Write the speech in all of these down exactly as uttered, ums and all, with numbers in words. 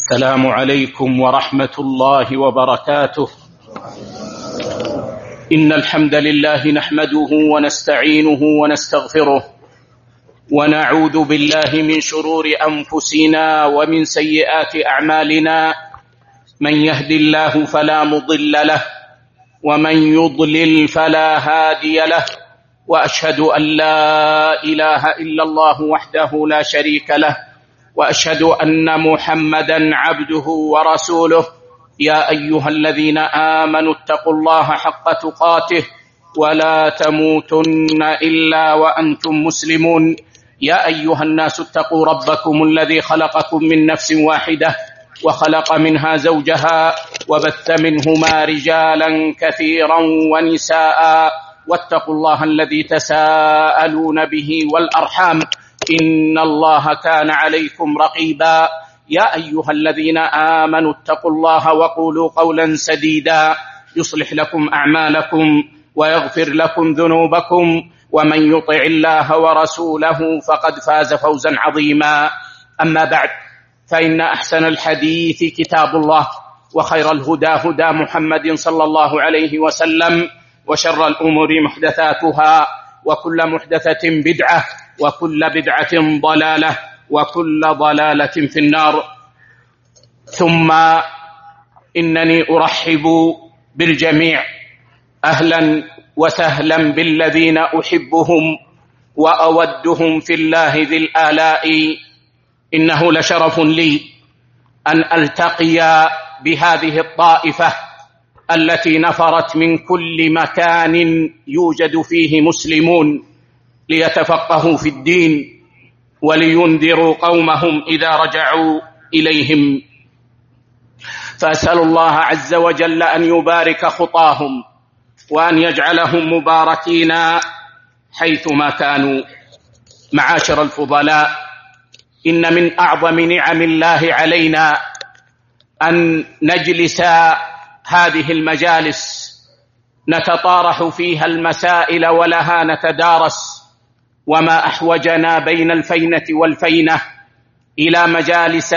السلام عليكم ورحمة الله وبركاته. إن الحمد لله نحمده ونستعينه ونستغفره ونعوذ بالله من شرور أنفسنا ومن سيئات أعمالنا. من يهد الله فلا مضل له ومن يضلل فلا هادي له، وأشهد أن لا إله إلا الله وحده لا شريك له، وأشهد أن محمدًا عبده ورسوله. يا أيها الذين آمنوا اتقوا الله حق تقاته ولا تموتن إلا وأنتم مسلمون. يا أيها الناس اتقوا ربكم الذي خلقكم من نفس واحدة وخلق منها زوجها وبث منهما رجالا كثيرا ونساء، واتقوا الله الذي تساءلون به والأرحام إن الله كان عليكم رقيبا. يا أيها الذين آمنوا اتقوا الله وقولوا قولا سديدا يصلح لكم أعمالكم ويغفر لكم ذنوبكم، ومن يطع الله ورسوله فقد فاز فوزا عظيما. أما بعد، فإن أحسن الحديث كتاب الله، وخير الهدى هدى محمد صلى الله عليه وسلم، وشر الأمور محدثاتها، وكل محدثة بدعة، وكل بدعة ضلالة، وكل ضلالة في النار. ثم إنني أرحب بالجميع، أهلا وسهلا بالذين أحبهم وأودهم في الله ذي الآلاء. إنه لشرف لي أن ألتقي بهذه الطائفة التي نفرت من كل مكان يوجد فيه مسلمون ليتفقهوا في الدين ولينذروا قومهم إذا رجعوا إليهم. فأسأل الله عز وجل أن يبارك خطاهم وأن يجعلهم مباركين حيثما كانوا. معاشر الفضلاء، إن من أعظم نعم الله علينا أن نجلس هذه المجالس نتطارح فيها المسائل ولها نتدارس، وما أحوجنا بين الفينة والفينة إلى مجالس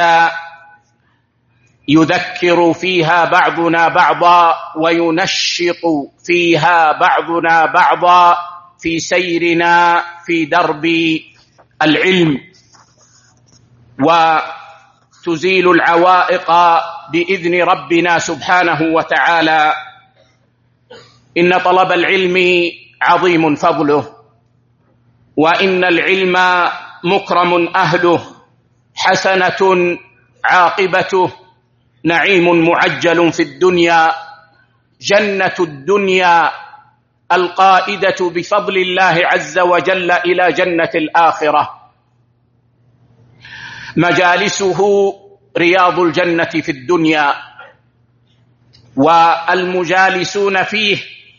يذكر فيها بعضنا بعضا وينشط فيها بعضنا بعضا في سيرنا في درب العلم، وتزيل العوائق بإذن ربنا سبحانه وتعالى. إن طلب العلم عظيم فضله، وإن العلم مكرم أهله، حسنة عاقبته، نعيم معجل في الدنيا، جنة الدنيا القائدة بفضل الله عز وجل إلى جنة الآخرة. مجالسه رياض الجنة في الدنيا، والمجالسون فيه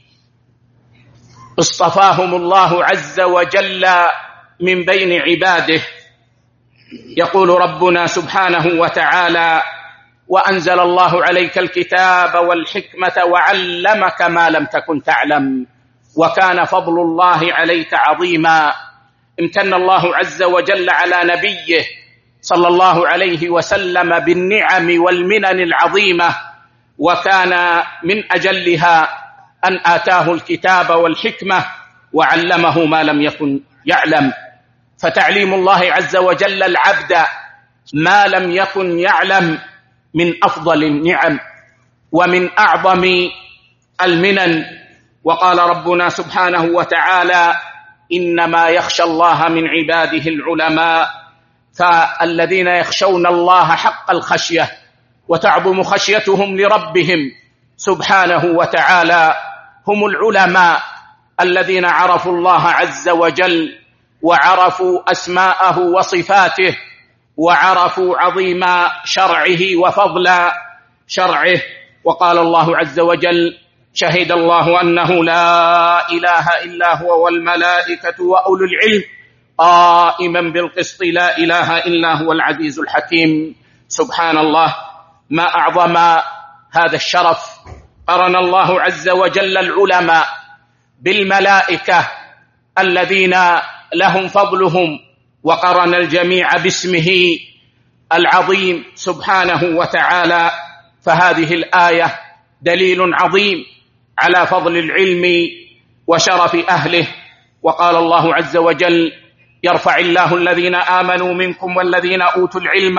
اصطفاهم الله عز وجل من بين عباده. يقول ربنا سبحانه وتعالى: وأنزل الله عليك الكتاب والحكمة وعلمك ما لم تكن تعلم وكان فضل الله عليك عظيما. امتن الله عز وجل على نبيه صلى الله عليه وسلم بالنعم والمنن العظيمة، وكان من أجلها أن آتاه الكتاب والحكمة وعلمه ما لم يكن يعلم. فتعليم الله عز وجل العبد ما لم يكن يعلم من أفضل النعم ومن أعظم المنن. وقال ربنا سبحانه وتعالى: إنما يخشى الله من عباده العلماء. فالذين يخشون الله حق الخشية وتعظم خشيتهم لربهم سبحانه وتعالى هم العلماء الذين عرفوا الله عز وجل وعرفوا أسماءه وصفاته وعرفوا عظيم شرعه وفضل شرعه. وقال الله عز وجل: شهد الله أنه لا إله إلا هو والملائكة وأولو العلم قائما بالقسط لا إله إلا هو العزيز الحكيم. سبحان الله، ما أعظم هذا الشرف. قرن الله عز وجل العلماء بالملائكة الذين لهم فضلهم، وقرن الجميع باسمه العظيم سبحانه وتعالى، فهذه الآية دليل عظيم على فضل العلم وشرف أهله. وقال الله عز وجل: يرفع الله الذين آمنوا منكم والذين أوتوا العلم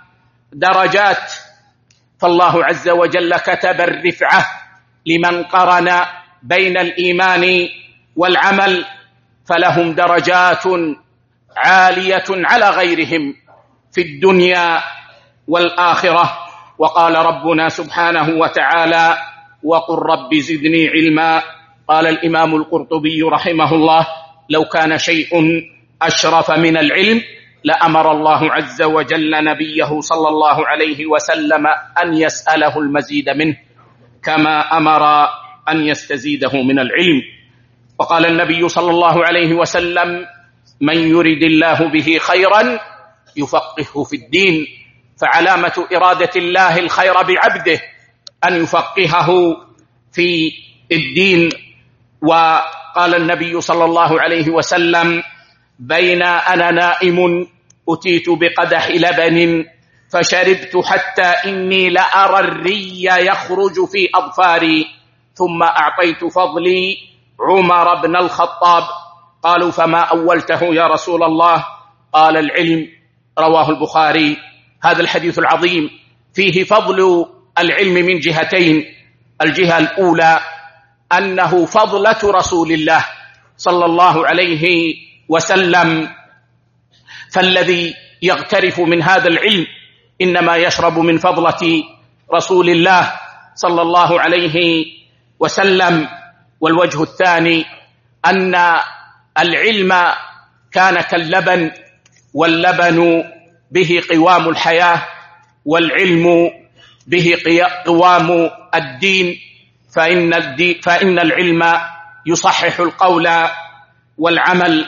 درجات. فالله عز وجل كتب الرفعة لمن قرن بين الإيمان والعمل، فلهم درجات عالية على غيرهم في الدنيا والآخرة. وقال ربنا سبحانه وتعالى: وقل رب زدني علما. قال الإمام القرطبي رحمه الله: لو كان شيء أشرف من العلم لأمر الله عز وجل نبيه صلى الله عليه وسلم أن يسأله المزيد منه كما أمر أن يستزيده من العلم. وقال النبي صلى الله عليه وسلم: من يرد الله به خيرا يفقهه في الدين. فعلامة إرادة الله الخير بعبده أن يفقهه في الدين. وقال النبي صلى الله عليه وسلم: بين أنا نائم أتيت بقدح لبن فشربت حتى إني لأرى الري يخرج في أظفاري، ثم أعطيت فضلي عمر بن الخطاب. قالوا: فما أولته يا رسول الله؟ قال: العلم. رواه البخاري. هذا الحديث العظيم فيه فضل العلم من جهتين. الجهة الأولى أنه فضلة رسول الله صلى الله عليه وسلم، فالذي يغترف من هذا العلم إنما يشرب من فضلة رسول الله صلى الله عليه وسلم. والوجه الثاني أن العلم كان كاللبن، واللبن به قوام الحياة، والعلم به قوام الدين، فإن, الدين فإن العلم يصحح القول والعمل.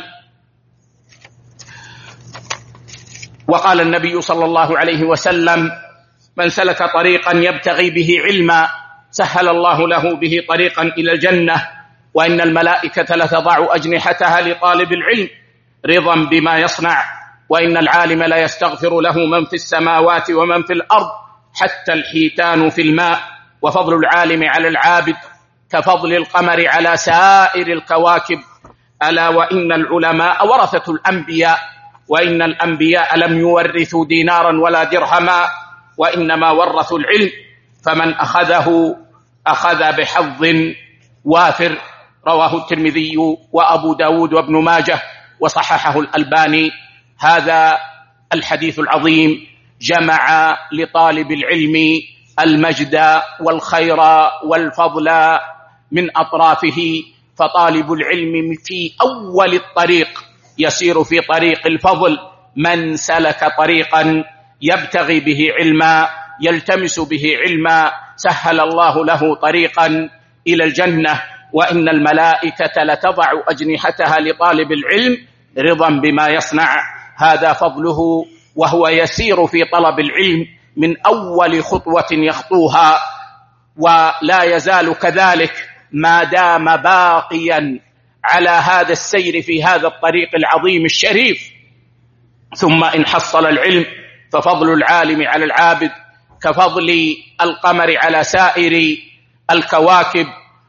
وقال النبي صلى الله عليه وسلم: من سلك طريقا يبتغي به علما سهل الله له به طريقا إلى الجنة، وإن الملائكة لتضع أجنحتها لطالب العلم رضا بما يصنع، وإن العالم لا يستغفر له من في السماوات ومن في الأرض حتى الحيتان في الماء. وفضل العالم على العابد كفضل القمر على سائر الكواكب. ألا وإن العلماء ورثة الأنبياء، وإن الأنبياء لم يورثوا دينارا ولا درهما، وإنما ورثوا العلم، فمن أخذه أخذ بحظ وافر. رواه الترمذي وأبو داود وابن ماجه وصححه الألباني. هذا الحديث العظيم جمع لطالب العلم المجد والخير والفضل من أطرافه. فطالب العلم في أول الطريق يسير في طريق الفضل. من سلك طريقا يبتغي به علما يلتمس به علما سهل الله له طريقا إلى الجنة، وإن الملائكة لتضع أجنحتها لطالب العلم رضا بما يصنع. هذا فضله وهو يسير في طلب العلم من أول خطوة يخطوها، ولا يزال كذلك ما دام باقيا على هذا السير في هذا الطريق العظيم الشريف. ثم إن حصل العلم ففضل العالم على العابد كفضل القمر على سائر الكواكب،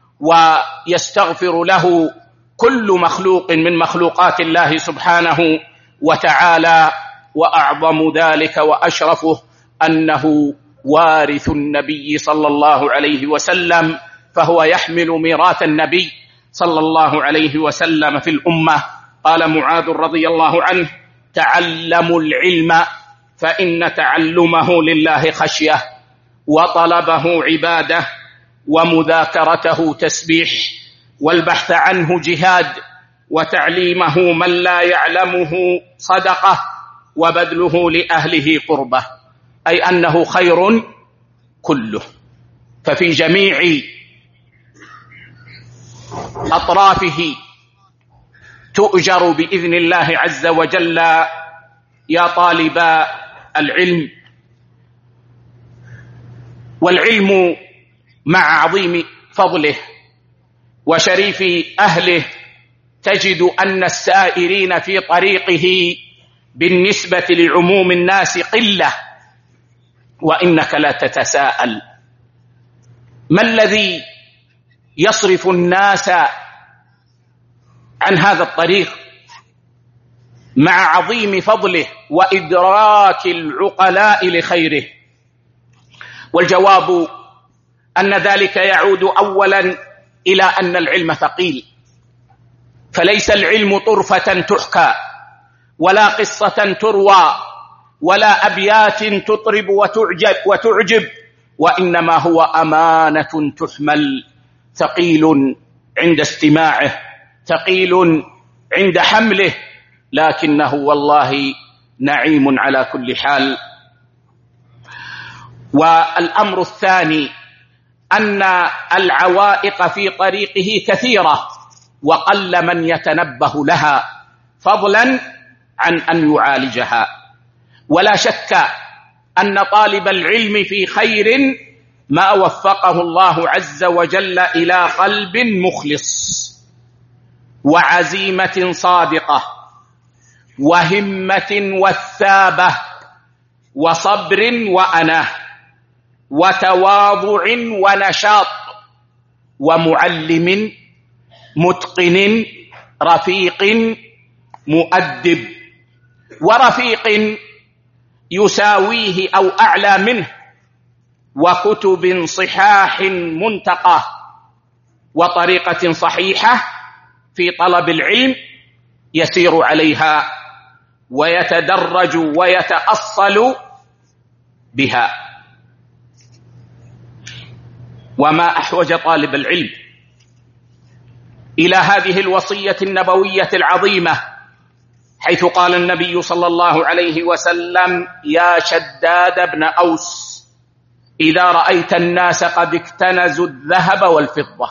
ويستغفر له كل مخلوق من مخلوقات الله سبحانه وتعالى. وأعظم ذلك وأشرفه أنه وارث النبي صلى الله عليه وسلم، فهو يحمل ميراث النبي صلى الله عليه وسلم في الأمة. قال معاذ رضي الله عنه: تعلموا العلم فإن تعلمه لله خشية، وطلبه عبادة، ومذاكرته تسبيح، والبحث عنه جهاد، وتعليمه من لا يعلمه صدقة، وبذله لأهله قربة. أي أنه خير كله. ففي جميع أطرافه تؤجر بإذن الله عز وجل يا طالب العلم. والعلم مع عظيم فضله وشريف أهله تجد أن السائرين في طريقه بالنسبة لعموم الناس قلة، وإنك لا تتساءل ما الذي يصرف الناس عن هذا الطريق مع عظيم فضله وإدراك العقلاء لخيره؟ والجواب أن ذلك يعود أولا إلى أن العلم ثقيل، فليس العلم طرفة تحكى ولا قصة تروى ولا أبيات تطرب وتعجب, وتعجب وإنما هو أمانة تحمل، ثقيل عند استماعه، ثقيل عند حمله، لكنه والله نعيم على كل حال. والأمر الثاني أن العوائق في طريقه كثيرة وقل من يتنبه لها، فضلا عن أن يعالجها. ولا شك أن طالب العلم في خير ما وفقه الله عز وجل إلى قلب مخلص وعزيمة صادقة وهمة وثابة وصبر وأناه وتواضع ونشاط ومعلم متقن رفيق مؤدب، ورفيق يساويه أو أعلى منه، وكتب صحاح منتقى، وطريقة صحيحة في طلب العلم يسير عليها ويتدرج ويتأصل بها. وما أحوج طالب العلم إلى هذه الوصية النبوية العظيمة، حيث قال النبي صلى الله عليه وسلم: يا شداد بن أوس، إذا رأيت الناس قد اكتنزوا الذهب والفضة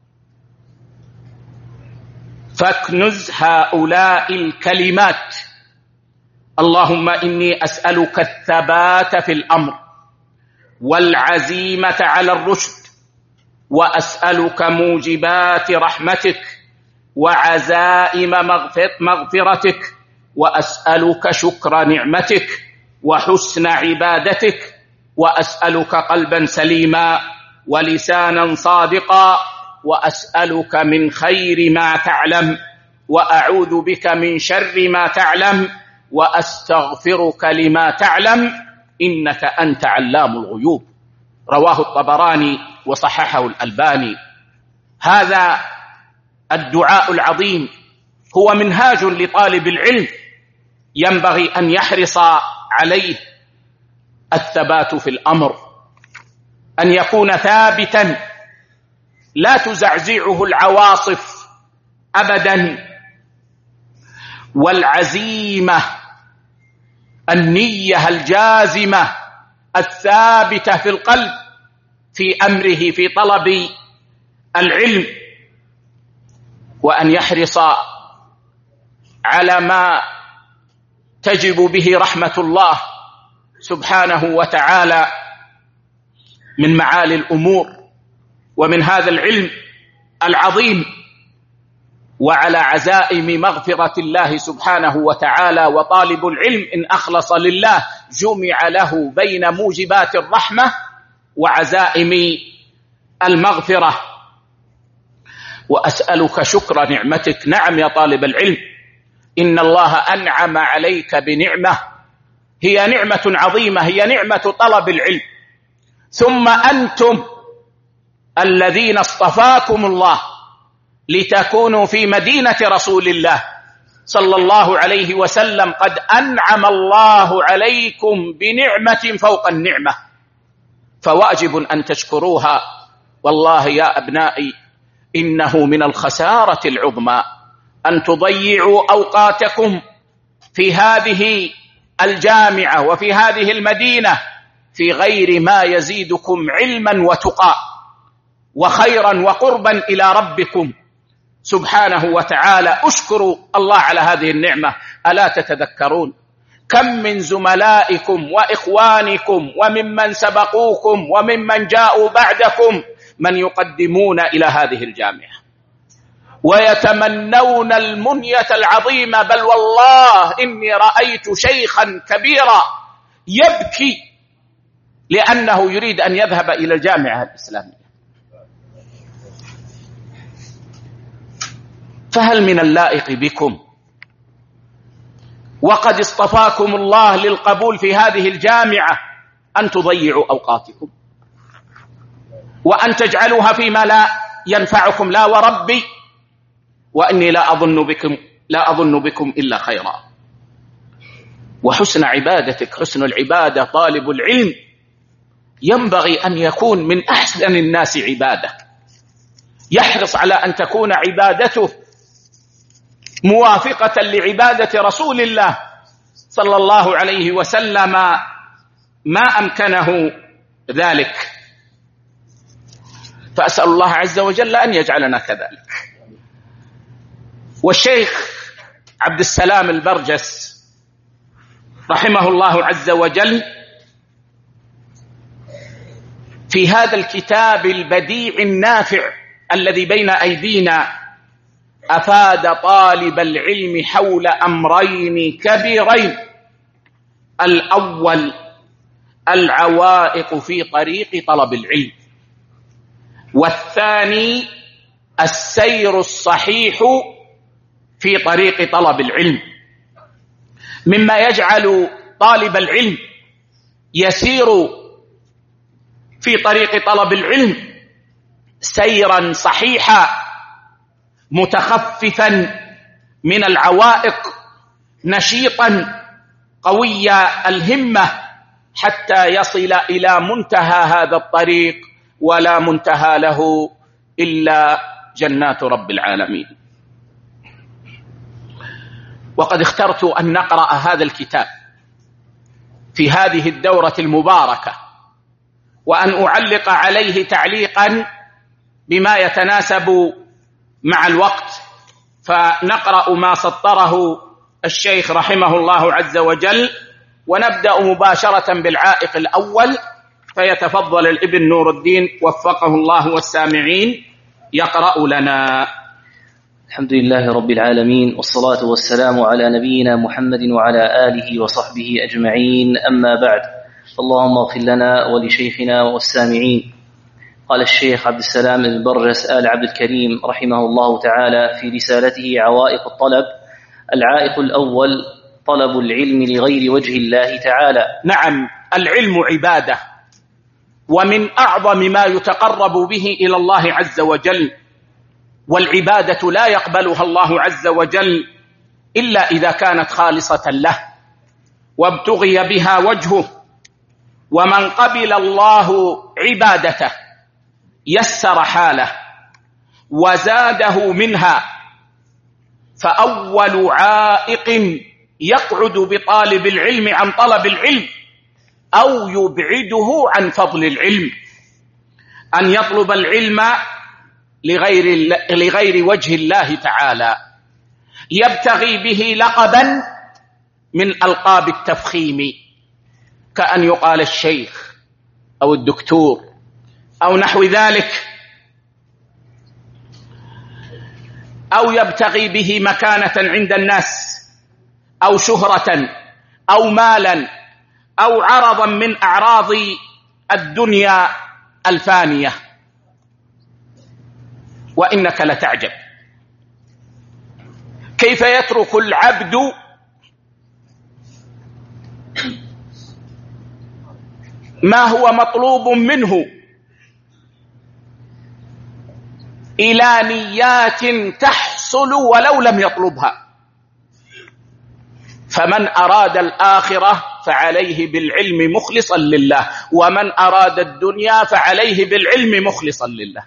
فاكنز هؤلاء الكلمات: اللهم إني أسألك الثبات في الأمر والعزيمة على الرشد، وأسألك موجبات رحمتك وعزائم مغفرتك، وأسألك شكر نعمتك وحسن عبادتك، وأسألك قلبا سليما ولسانا صادقا، وأسألك من خير ما تعلم وأعوذ بك من شر ما تعلم وأستغفرك لما تعلم إنك أنت علام الغيوب. رواه الطبراني وصححه الألباني. هذا الدعاء العظيم هو منهاج لطالب العلم ينبغي أن يحرص عليه الثبات في الأمر، أن يكون ثابتا لا تزعزعه العواصف أبدا، والعزيمة النية الجازمة الثابتة في القلب في أمره في طلب العلم، وأن يحرص على ما تجب به رحمة الله سبحانه وتعالى من معالي الأمور ومن هذا العلم العظيم، وعلى عزائم مغفرة الله سبحانه وتعالى. وطالب العلم إن أخلص لله جمع له بين موجبات الرحمة وعزائم المغفرة. وأسألك شكر نعمتك. نعم يا طالب العلم، إن الله أنعم عليك بنعمة هي نعمة عظيمة، هي نعمة طلب العلم. ثم أنتم الذين اصطفاكم الله لتكونوا في مدينة رسول الله صلى الله عليه وسلم، قد أنعم الله عليكم بنعمة فوق النعمة، فواجب أن تشكروها. والله يا أبنائي إنه من الخسارة العظمى أن تضيعوا أوقاتكم في هذه الجامعة وفي هذه المدينة في غير ما يزيدكم علما وتقى وخيرا وقربا إلى ربكم سبحانه وتعالى. اشكروا الله على هذه النعمة. ألا تتذكرون كم من زملائكم وإخوانكم وممن سبقوكم وممن جاءوا بعدكم من يقدمون إلى هذه الجامعة، ويتمنون المنية العظيمة، بل والله إني رأيت شيخا كبيرا يبكي لأنه يريد أن يذهب إلى الجامعة الإسلامية. فهل من اللائق بكم وقد اصطفاكم الله للقبول في هذه الجامعة أن تضيعوا أوقاتكم وأن تجعلوها فيما لا ينفعكم؟ لا وربي، وأني لا أظن بكم لا أظن بكم إلا خيرا. وحسن عبادتك، حسن العبادة، طالب العلم ينبغي أن يكون من أحسن الناس عبادة، يحرص على أن تكون عبادته موافقة لعبادة رسول الله صلى الله عليه وسلم ما أمكنه ذلك. فأسأل الله عز وجل أن يجعلنا كذلك. والشيخ عبد السلام البرجس رحمه الله عز وجل في هذا الكتاب البديع النافع الذي بين أيدينا أفاد طالب العلم حول أمرين كبيرين: الأول العوائق في طريق طلب العلم، والثاني السير الصحيح في طريق طلب العلم، مما يجعل طالب العلم يسير في طريق طلب العلم سيرا صحيحا متخففا من العوائق، نشيطا قوي الهمة، حتى يصل إلى منتهى هذا الطريق، ولا منتهى له إلا جنات رب العالمين. وقد اخترت أن نقرأ هذا الكتاب في هذه الدورة المباركة، وأن أعلق عليه تعليقا بما يتناسب مع الوقت، فنقرأ ما سطره الشيخ رحمه الله عز وجل، ونبدأ مباشرة بالعائق الأول، فيتفضل الابن نور الدين وفقه الله والسامعين يقرأ لنا. الحمد لله رب العالمين، والصلاة والسلام على نبينا محمد وعلى آله وصحبه أجمعين، أما بعد. اللهم اغفر لنا ولشيخنا والسامعين. قال الشيخ عبد السلام البرجس آل عبد الكريم رحمه الله تعالى في رسالته عوائق الطلب: العائق الأول طلب العلم لغير وجه الله تعالى. نعم، العلم عبادة، ومن أعظم ما يتقرب به إلى الله عز وجل، والعبادة لا يقبلها الله عز وجل إلا إذا كانت خالصة له وابتغي بها وجهه. ومن قبل الله عبادته يسر حاله وزاده منها. فأول عائق يقعد بطالب العلم عن طلب العلم أو يبعده عن فضل العلم أن يطلب العلم لغير, لغير وجه الله تعالى، يبتغي به لقبا من ألقاب التفخيم، كأن يقال الشيخ أو الدكتور أو نحو ذلك، أو يبتغي به مكانة عند الناس أو شهرة أو مالا أو عرضا من أعراض الدنيا الفانية. وإنك لتعجب كيف يترك العبد ما هو مطلوب منه إلى نيات تحصل ولو لم يطلبها. فمن أراد الآخرة فعليه بالعلم مخلصا لله، ومن أراد الدنيا فعليه بالعلم مخلصا لله.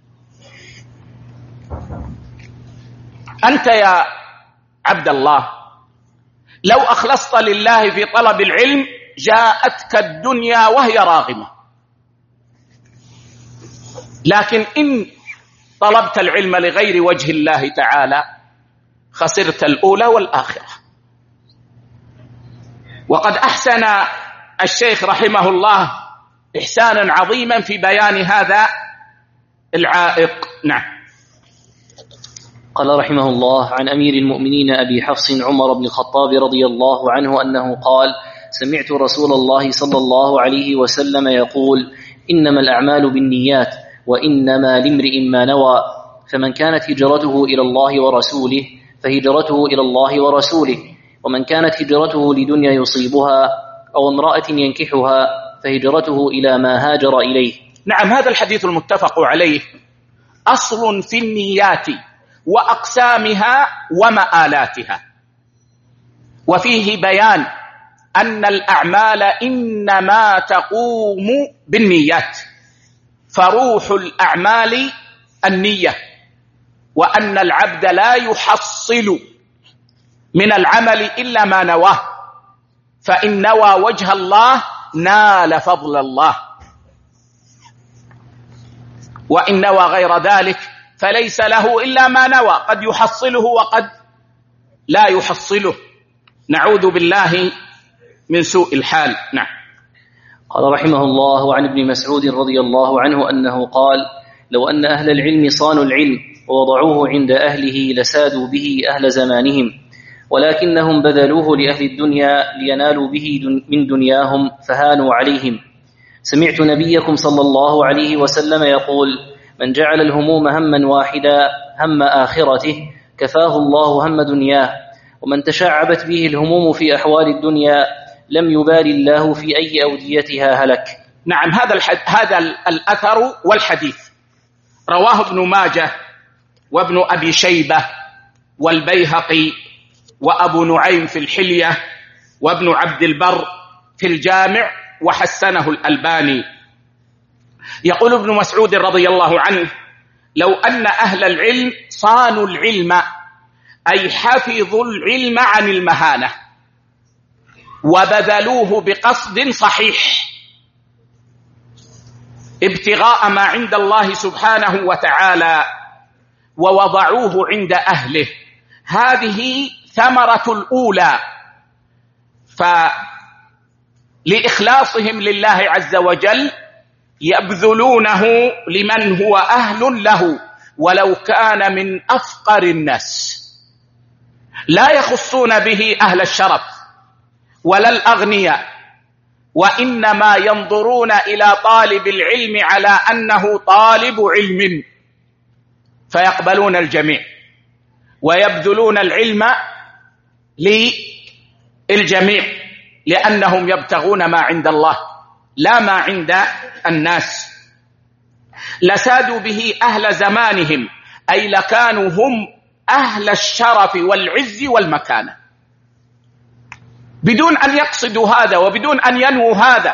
أنت يا عبد الله لو أخلصت لله في طلب العلم جاءتك الدنيا وهي راغمة، لكن إن طلبت العلم لغير وجه الله تعالى خسرت الأولى والآخرة. وقد أحسن الشيخ رحمه الله إحسانا عظيما في بيان هذا العائق. نعم. قال رحمه الله: عن أمير المؤمنين أبي حفص عمر بن الخطاب رضي الله عنه أنه قال: سمعت رسول الله صلى الله عليه وسلم يقول: إنما الأعمال بالنيات وإنما لامرئ ما نوى، فمن كانت هجرته إلى الله ورسوله فهجرته إلى الله ورسوله، ومن كانت هجرته لدنيا يصيبها أو امرأة ينكحها فهجرته إلى ما هاجر إليه. نعم، هذا الحديث المتفق عليه أصل في النيات وأقسامها ومآلاتها، وفيه بيان أن الأعمال إنما تقوم بالنيات، فروح الأعمال النية، وأن العبد لا يحصل من العمل إلا ما نواه، فإن نوى وجه الله نال فضل الله، وإن نوى غير ذلك فليس له إلا ما نوى، قد يحصله وقد لا يحصله، نعوذ بالله من سوء الحال. نعم. قال رحمه الله: وعن ابن مسعود رضي الله عنه أنه قال: لو أن أهل العلم صانوا العلم ووضعوه عند أهله لسادوا به أهل زمانهم، ولكنهم بذلوه لأهل الدنيا لينالوا به من دنياهم فهانوا عليهم. سمعت نبيكم صلى الله عليه وسلم يقول: من جعل الهموم هما واحدا هم آخرته كفاه الله هم دنياه، ومن تشعبت به الهموم في أحوال الدنيا لم يبال الله في أي أوديتها هلك. نعم، هذا الحد... هذا الأثر والحديث رواه ابن ماجه وابن أبي شيبة والبيهقي وأبو نعيم في الحلية وابن عبد البر في الجامع وحسنه الألباني. يقول ابن مسعود رضي الله عنه: لو أن أهل العلم صانوا العلم، أي حفظوا العلم عن المهانة وبذلوه بقصد صحيح ابتغاء ما عند الله سبحانه وتعالى ووضعوه عند أهله، هذه ثمرة الأولى. فلإخلاصهم لله عز وجل يبذلونه لمن هو أهل له ولو كان من أفقر الناس، لا يخصون به أهل الشرف ولا الأغنياء، وإنما ينظرون إلى طالب العلم على أنه طالب علم فيقبلون الجميع ويبذلون العلم للجميع، لأنهم يبتغون ما عند الله لا ما عند الناس. لسادوا به أهل زمانهم، أي لكانوا هم أهل الشرف والعز والمكانة، بدون أن يقصدوا هذا وبدون أن ينووا هذا.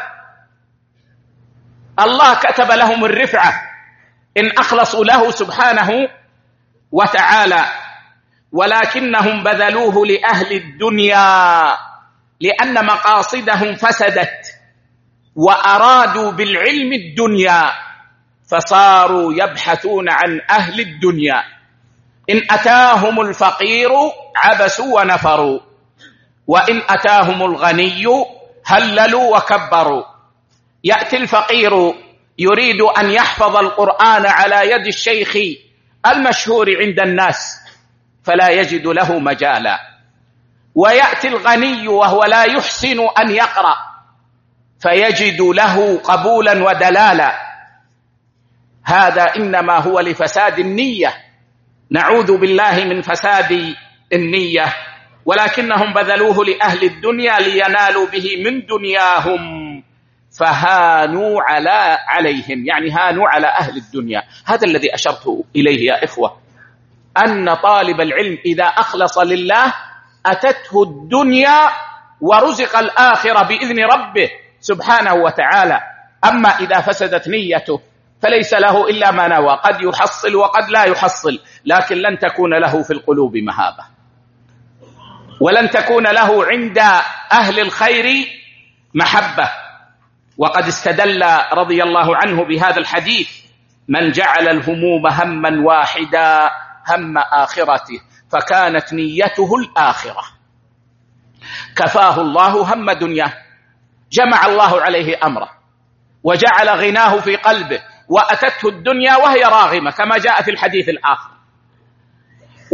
الله كتب لهم الرفعة إن أخلصوا له سبحانه وتعالى، ولكنهم بذلوه لأهل الدنيا لأن مقاصدهم فسدت وأرادوا بالعلم الدنيا، فصاروا يبحثون عن أهل الدنيا. إن أتاهم الفقير عبسوا ونفروا، وإن أتاهم الغني هللوا وكبروا. يأتي الفقير يريد أن يحفظ القرآن على يد الشيخ المشهور عند الناس فلا يجد له مجالا، ويأتي الغني وهو لا يحسن أن يقرأ فيجد له قبولا ودلالا. هذا إنما هو لفساد النية، نعوذ بالله من فساد النية. ولكنهم بذلوه لأهل الدنيا لينالوا به من دنياهم فهانوا على عليهم، يعني هانوا على أهل الدنيا. هذا الذي أشرت إليه يا إخوة، أن طالب العلم إذا أخلص لله أتته الدنيا ورزق الآخرة بإذن ربه سبحانه وتعالى. أما إذا فسدت نيته فليس له إلا ما نوى، قد يحصل وقد لا يحصل، لكن لن تكون له في القلوب مهابة، ولن تكون له عند أهل الخير محبة. وقد استدل رضي الله عنه بهذا الحديث: من جعل الهموم هما واحدا هم آخرته فكانت نيته الآخرة كفاه الله هم دنياه. جمع الله عليه أمره وجعل غناه في قلبه وأتته الدنيا وهي راغمة كما جاء في الحديث الآخر،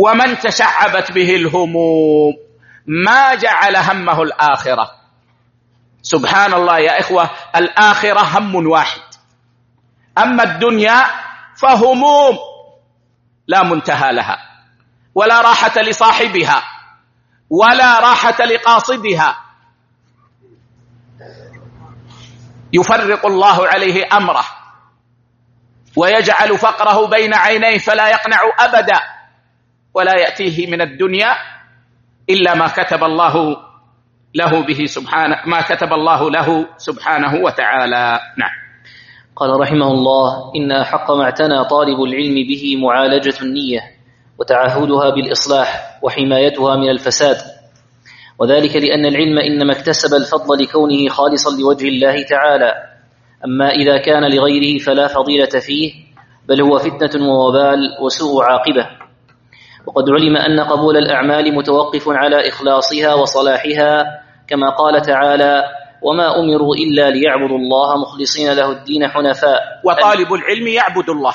ومن تشعبت به الهموم ما جعل همه الآخرة. سبحان الله يا إخوة، الآخرة هم واحد، أما الدنيا فهموم لا منتهى لها، ولا راحة لصاحبها ولا راحة لقاصدها. يفرق الله عليه أمره ويجعل فقره بين عينيه فلا يقنع أبدا، ولا يأتيه من الدنيا إلا ما كتب الله له به سبحانه ما كتب الله له سبحانه وتعالى. نعم. قال رحمه الله: إن أحق ما اعتنى طالب العلم به معالجة النية وتعهدها بالإصلاح وحمايتها من الفساد، وذلك لأن العلم إنما اكتسب الفضل لكونه خالصا لوجه الله تعالى، أما إذا كان لغيره فلا فضيلة فيه، بل هو فتنة ووبال وسوء عاقبة. وقد علم أن قبول الأعمال متوقف على إخلاصها وصلاحها، كما قال تعالى: وما أمروا إلا ليعبدوا الله مخلصين له الدين حنفاء. وطالب العلم يعبد الله،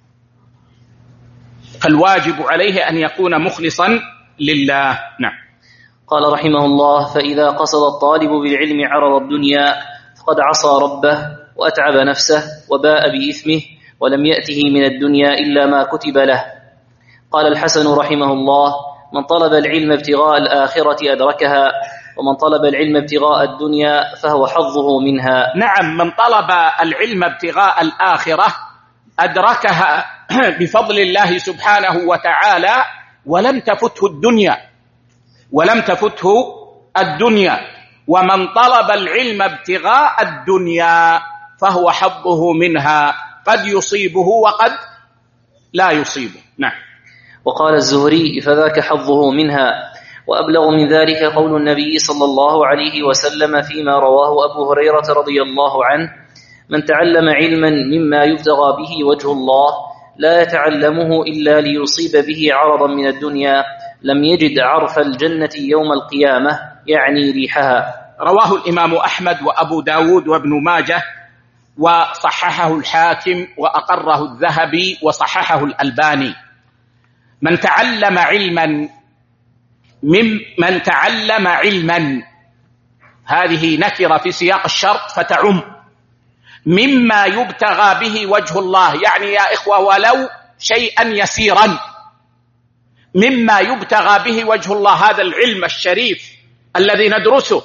فالواجب عليه أن يكون مخلصا لله. نعم. قال رحمه الله: فإذا قصد الطالب بالعلم عرض الدنيا فقد عصى ربه وأتعب نفسه وباء بإثمه، ولم يأته من الدنيا إلا ما كتب له. قال الحسن رحمه الله: من طلب العلم ابتغاء الآخرة أدركها، ومن طلب العلم ابتغاء الدنيا فهو حظه منها. نعم، من طلب العلم ابتغاء الآخرة أدركها بفضل الله سبحانه وتعالى، ولم تفته الدنيا ولم تفته الدنيا ومن طلب العلم ابتغاء الدنيا فهو حظه منها، قد يصيبه وقد لا يصيبه. نعم. وقال الزهري: فذاك حظه منها. وأبلغ من ذلك قول النبي صلى الله عليه وسلم فيما رواه أبو هريرة رضي الله عنه: من تعلم علما مما يبتغى به وجه الله لا يتعلمه إلا ليصيب به عرضا من الدنيا لم يجد عرف الجنة يوم القيامة، يعني ريحها. رواه الإمام أحمد وأبو داود وابن ماجه، وصححه الحاكم وأقره الذهبي وصححه الألباني. من تعلم علما من تعلم علما هذه نكرة في سياق الشرط فتعم، مما يبتغى به وجه الله، يعني يا إخوة ولو شيئا يسيرا، مما يبتغى به وجه الله، هذا العلم الشريف الذي ندرسه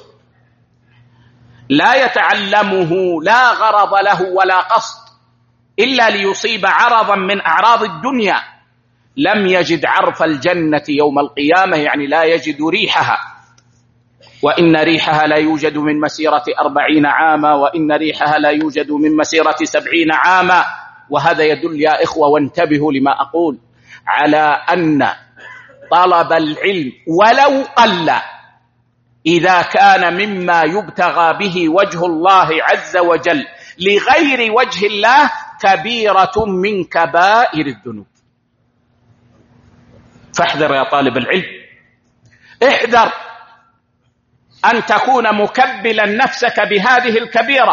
لا يتعلمه لا غرض له ولا قصد إلا ليصيب عرضا من أعراض الدنيا، لم يجد عرف الجنة يوم القيامة، يعني لا يجد ريحها، وإن ريحها لا يوجد من مسيرة أربعين عاما، وإن ريحها لا يوجد من مسيرة سبعين عاما. وهذا يدل يا إخوة، وانتبهوا لما أقول، على أن طلب العلم ولو قل إذا كان مما يبتغى به وجه الله عز وجل لغير وجه الله كبيرة من كبائر الذنوب. فاحذر يا طالب العلم، احذر أن تكون مكبلا نفسك بهذه الكبيرة،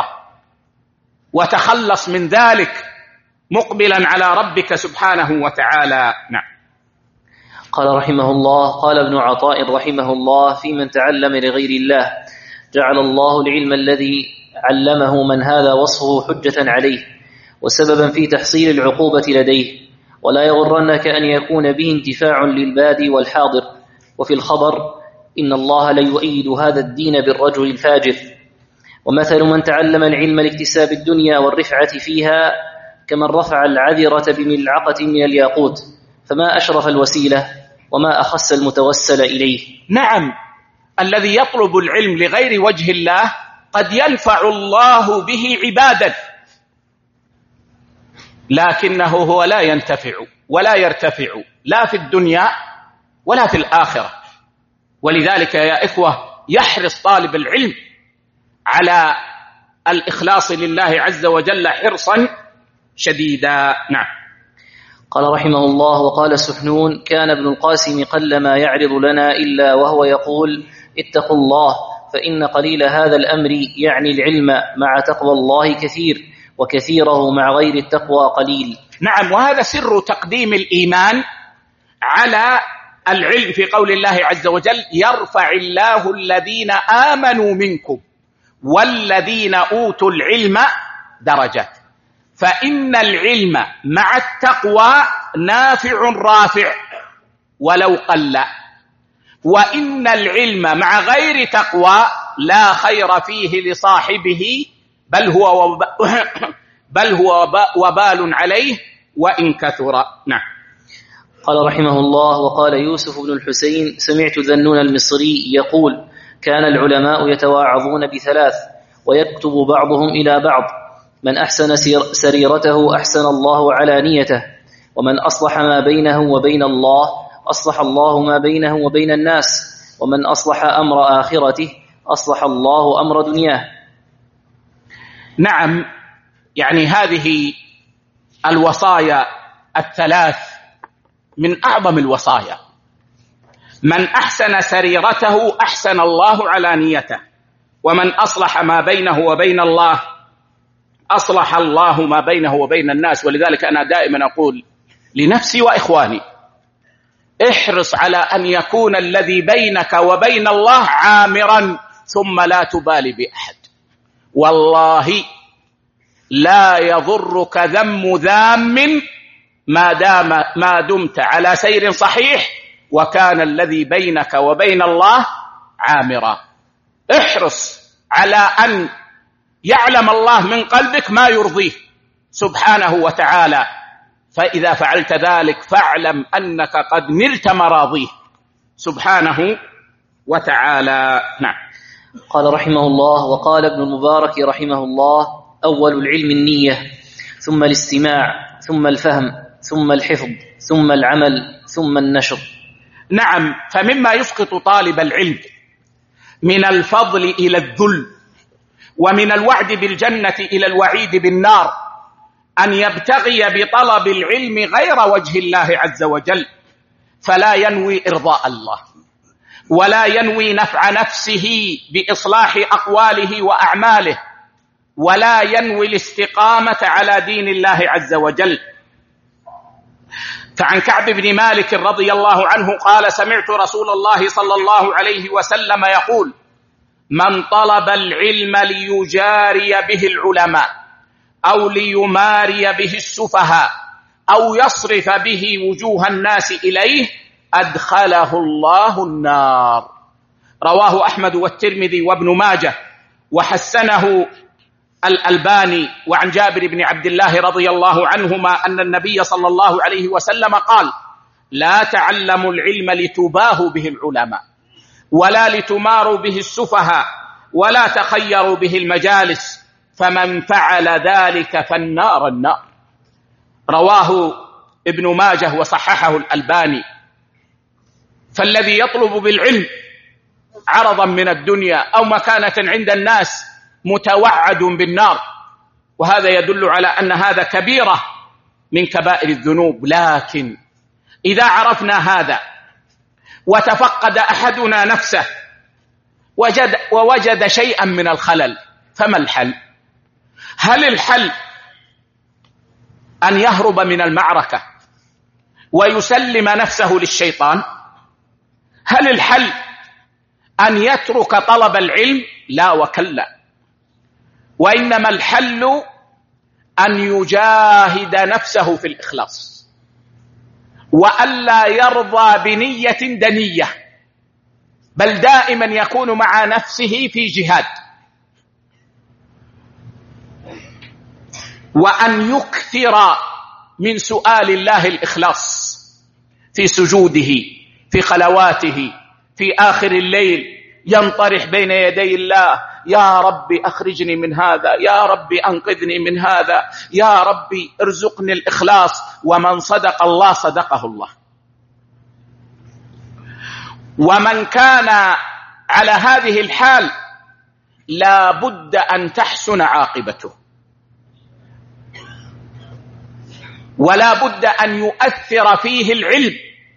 وتخلص من ذلك مقبلا على ربك سبحانه وتعالى. نعم. قال رحمه الله: قال ابن عطاء رحمه الله: في من تعلم لغير الله جعل الله العلم الذي علمه من هذا وصفه حجة عليه وسببا في تحصيل العقوبة لديه، ولا يغرنك أن يكون به انتفاع للبادي والحاضر. وفي الخبر: إن الله ليؤيد هذا الدين بالرجل الفاجر. ومثل من تعلم العلم لاكتساب الدنيا والرفعة فيها كمن رفع العذرة بملعقة من الياقوت، فما أشرف الوسيلة وما أخس المتوسل إليه. نعم، الذي يطلب العلم لغير وجه الله قد ينفع الله به عبادا، لكنه هو لا ينتفع ولا يرتفع لا في الدنيا ولا في الآخرة. ولذلك يا إخوة يحرص طالب العلم على الإخلاص لله عز وجل حرصا شديدا. نعم. قال رحمه الله: وقال سحنون: كان ابن القاسم قلما يعرض لنا إلا وهو يقول: اتقوا الله، فإن قليل هذا الأمر يعني العلم مع تقوى الله كثير، وكثيره مع غير التقوى قليل. نعم، وهذا سر تقديم الإيمان على العلم في قول الله عز وجل يرفع الله الذين آمنوا منكم والذين أوتوا العلم درجات، فإن العلم مع التقوى نافع رافع ولو قل، وإن العلم مع غير تقوى لا خير فيه لصاحبه بل هو وب... بل هو وبال عليه وإن كثر. نعم. قال رحمه الله: وقال يوسف بن الحسين: سمعت ذنون المصري يقول: كان العلماء يتواعظون بثلاث ويكتب بعضهم إلى بعض: من أحسن سريرته أحسن الله علانيته، ومن أصلح ما بينه وبين الله أصلح الله ما بينه وبين الناس، ومن أصلح أمر آخرته أصلح الله أمر دنياه. نعم، يعني هذه الوصايا الثلاث من أعظم الوصايا. من أحسن سريرته أحسن الله علانيته، ومن أصلح ما بينه وبين الله أصلح الله ما بينه وبين الناس. ولذلك أنا دائما أقول لنفسي وإخواني: احرص على أن يكون الذي بينك وبين الله عامرا، ثم لا تبالي بأحد. والله لا يضرك ذم ذام ما دام ما دمت على سير صحيح وكان الذي بينك وبين الله عامرا. احرص على أن يعلم الله من قلبك ما يرضيه سبحانه وتعالى، فإذا فعلت ذلك فاعلم أنك قد نلت مراضيه سبحانه وتعالى. نعم. قال رحمه الله: وقال ابن المبارك رحمه الله: أول العلم النية، ثم الاستماع، ثم الفهم، ثم الحفظ، ثم العمل، ثم النشر. نعم، فمما يسقط طالب العلم من الفضل إلى الذل، ومن الوعد بالجنة إلى الوعيد بالنار، أن يبتغي بطلب العلم غير وجه الله عز وجل، فلا ينوي إرضاء الله، ولا ينوي نفع نفسه بإصلاح أقواله وأعماله، ولا ينوي الاستقامة على دين الله عز وجل. فعن كعب بن مالك رضي الله عنه قال: سمعت رسول الله صلى الله عليه وسلم يقول: من طلب العلم ليجاري به العلماء أو ليماري به السفهاء أو يصرف به وجوه الناس إليه أدخله الله النار. رواه أحمد والترمذي وابن ماجه وحسنه الألباني. وعن جابر بن عبد الله رضي الله عنهما أن النبي صلى الله عليه وسلم قال: لا تعلموا العلم لتباهوا به العلماء، ولا لتماروا به السفهاء، ولا تخيروا به المجالس، فمن فعل ذلك فالنار النار. رواه ابن ماجه وصححه الألباني. فالذي يطلب بالعلم عرضا من الدنيا أو مكانة عند الناس متوعد بالنار، وهذا يدل على أن هذا كبيرة من كبائر الذنوب. لكن إذا عرفنا هذا وتفقد أحدنا نفسه وجد ووجد شيئا من الخلل، فما الحل؟ هل الحل أن يهرب من المعركة ويسلم نفسه للشيطان؟ هل الحل أن يترك طلب العلم؟ لا وكلا، وإنما الحل أن يجاهد نفسه في الإخلاص، وألا يرضى بنية دنية، بل دائما يكون مع نفسه في جهاد، وأن يكثر من سؤال الله الإخلاص في سجوده، في خلواته، في آخر الليل ينطرح بين يدي الله: يا رب أخرجني من هذا، يا رب أنقذني من هذا، يا رب ارزقني الإخلاص. ومن صدق الله صدقه الله. ومن كان على هذه الحال لا بد أن تحسن عاقبته، ولا بد أن يؤثر فيه العلم.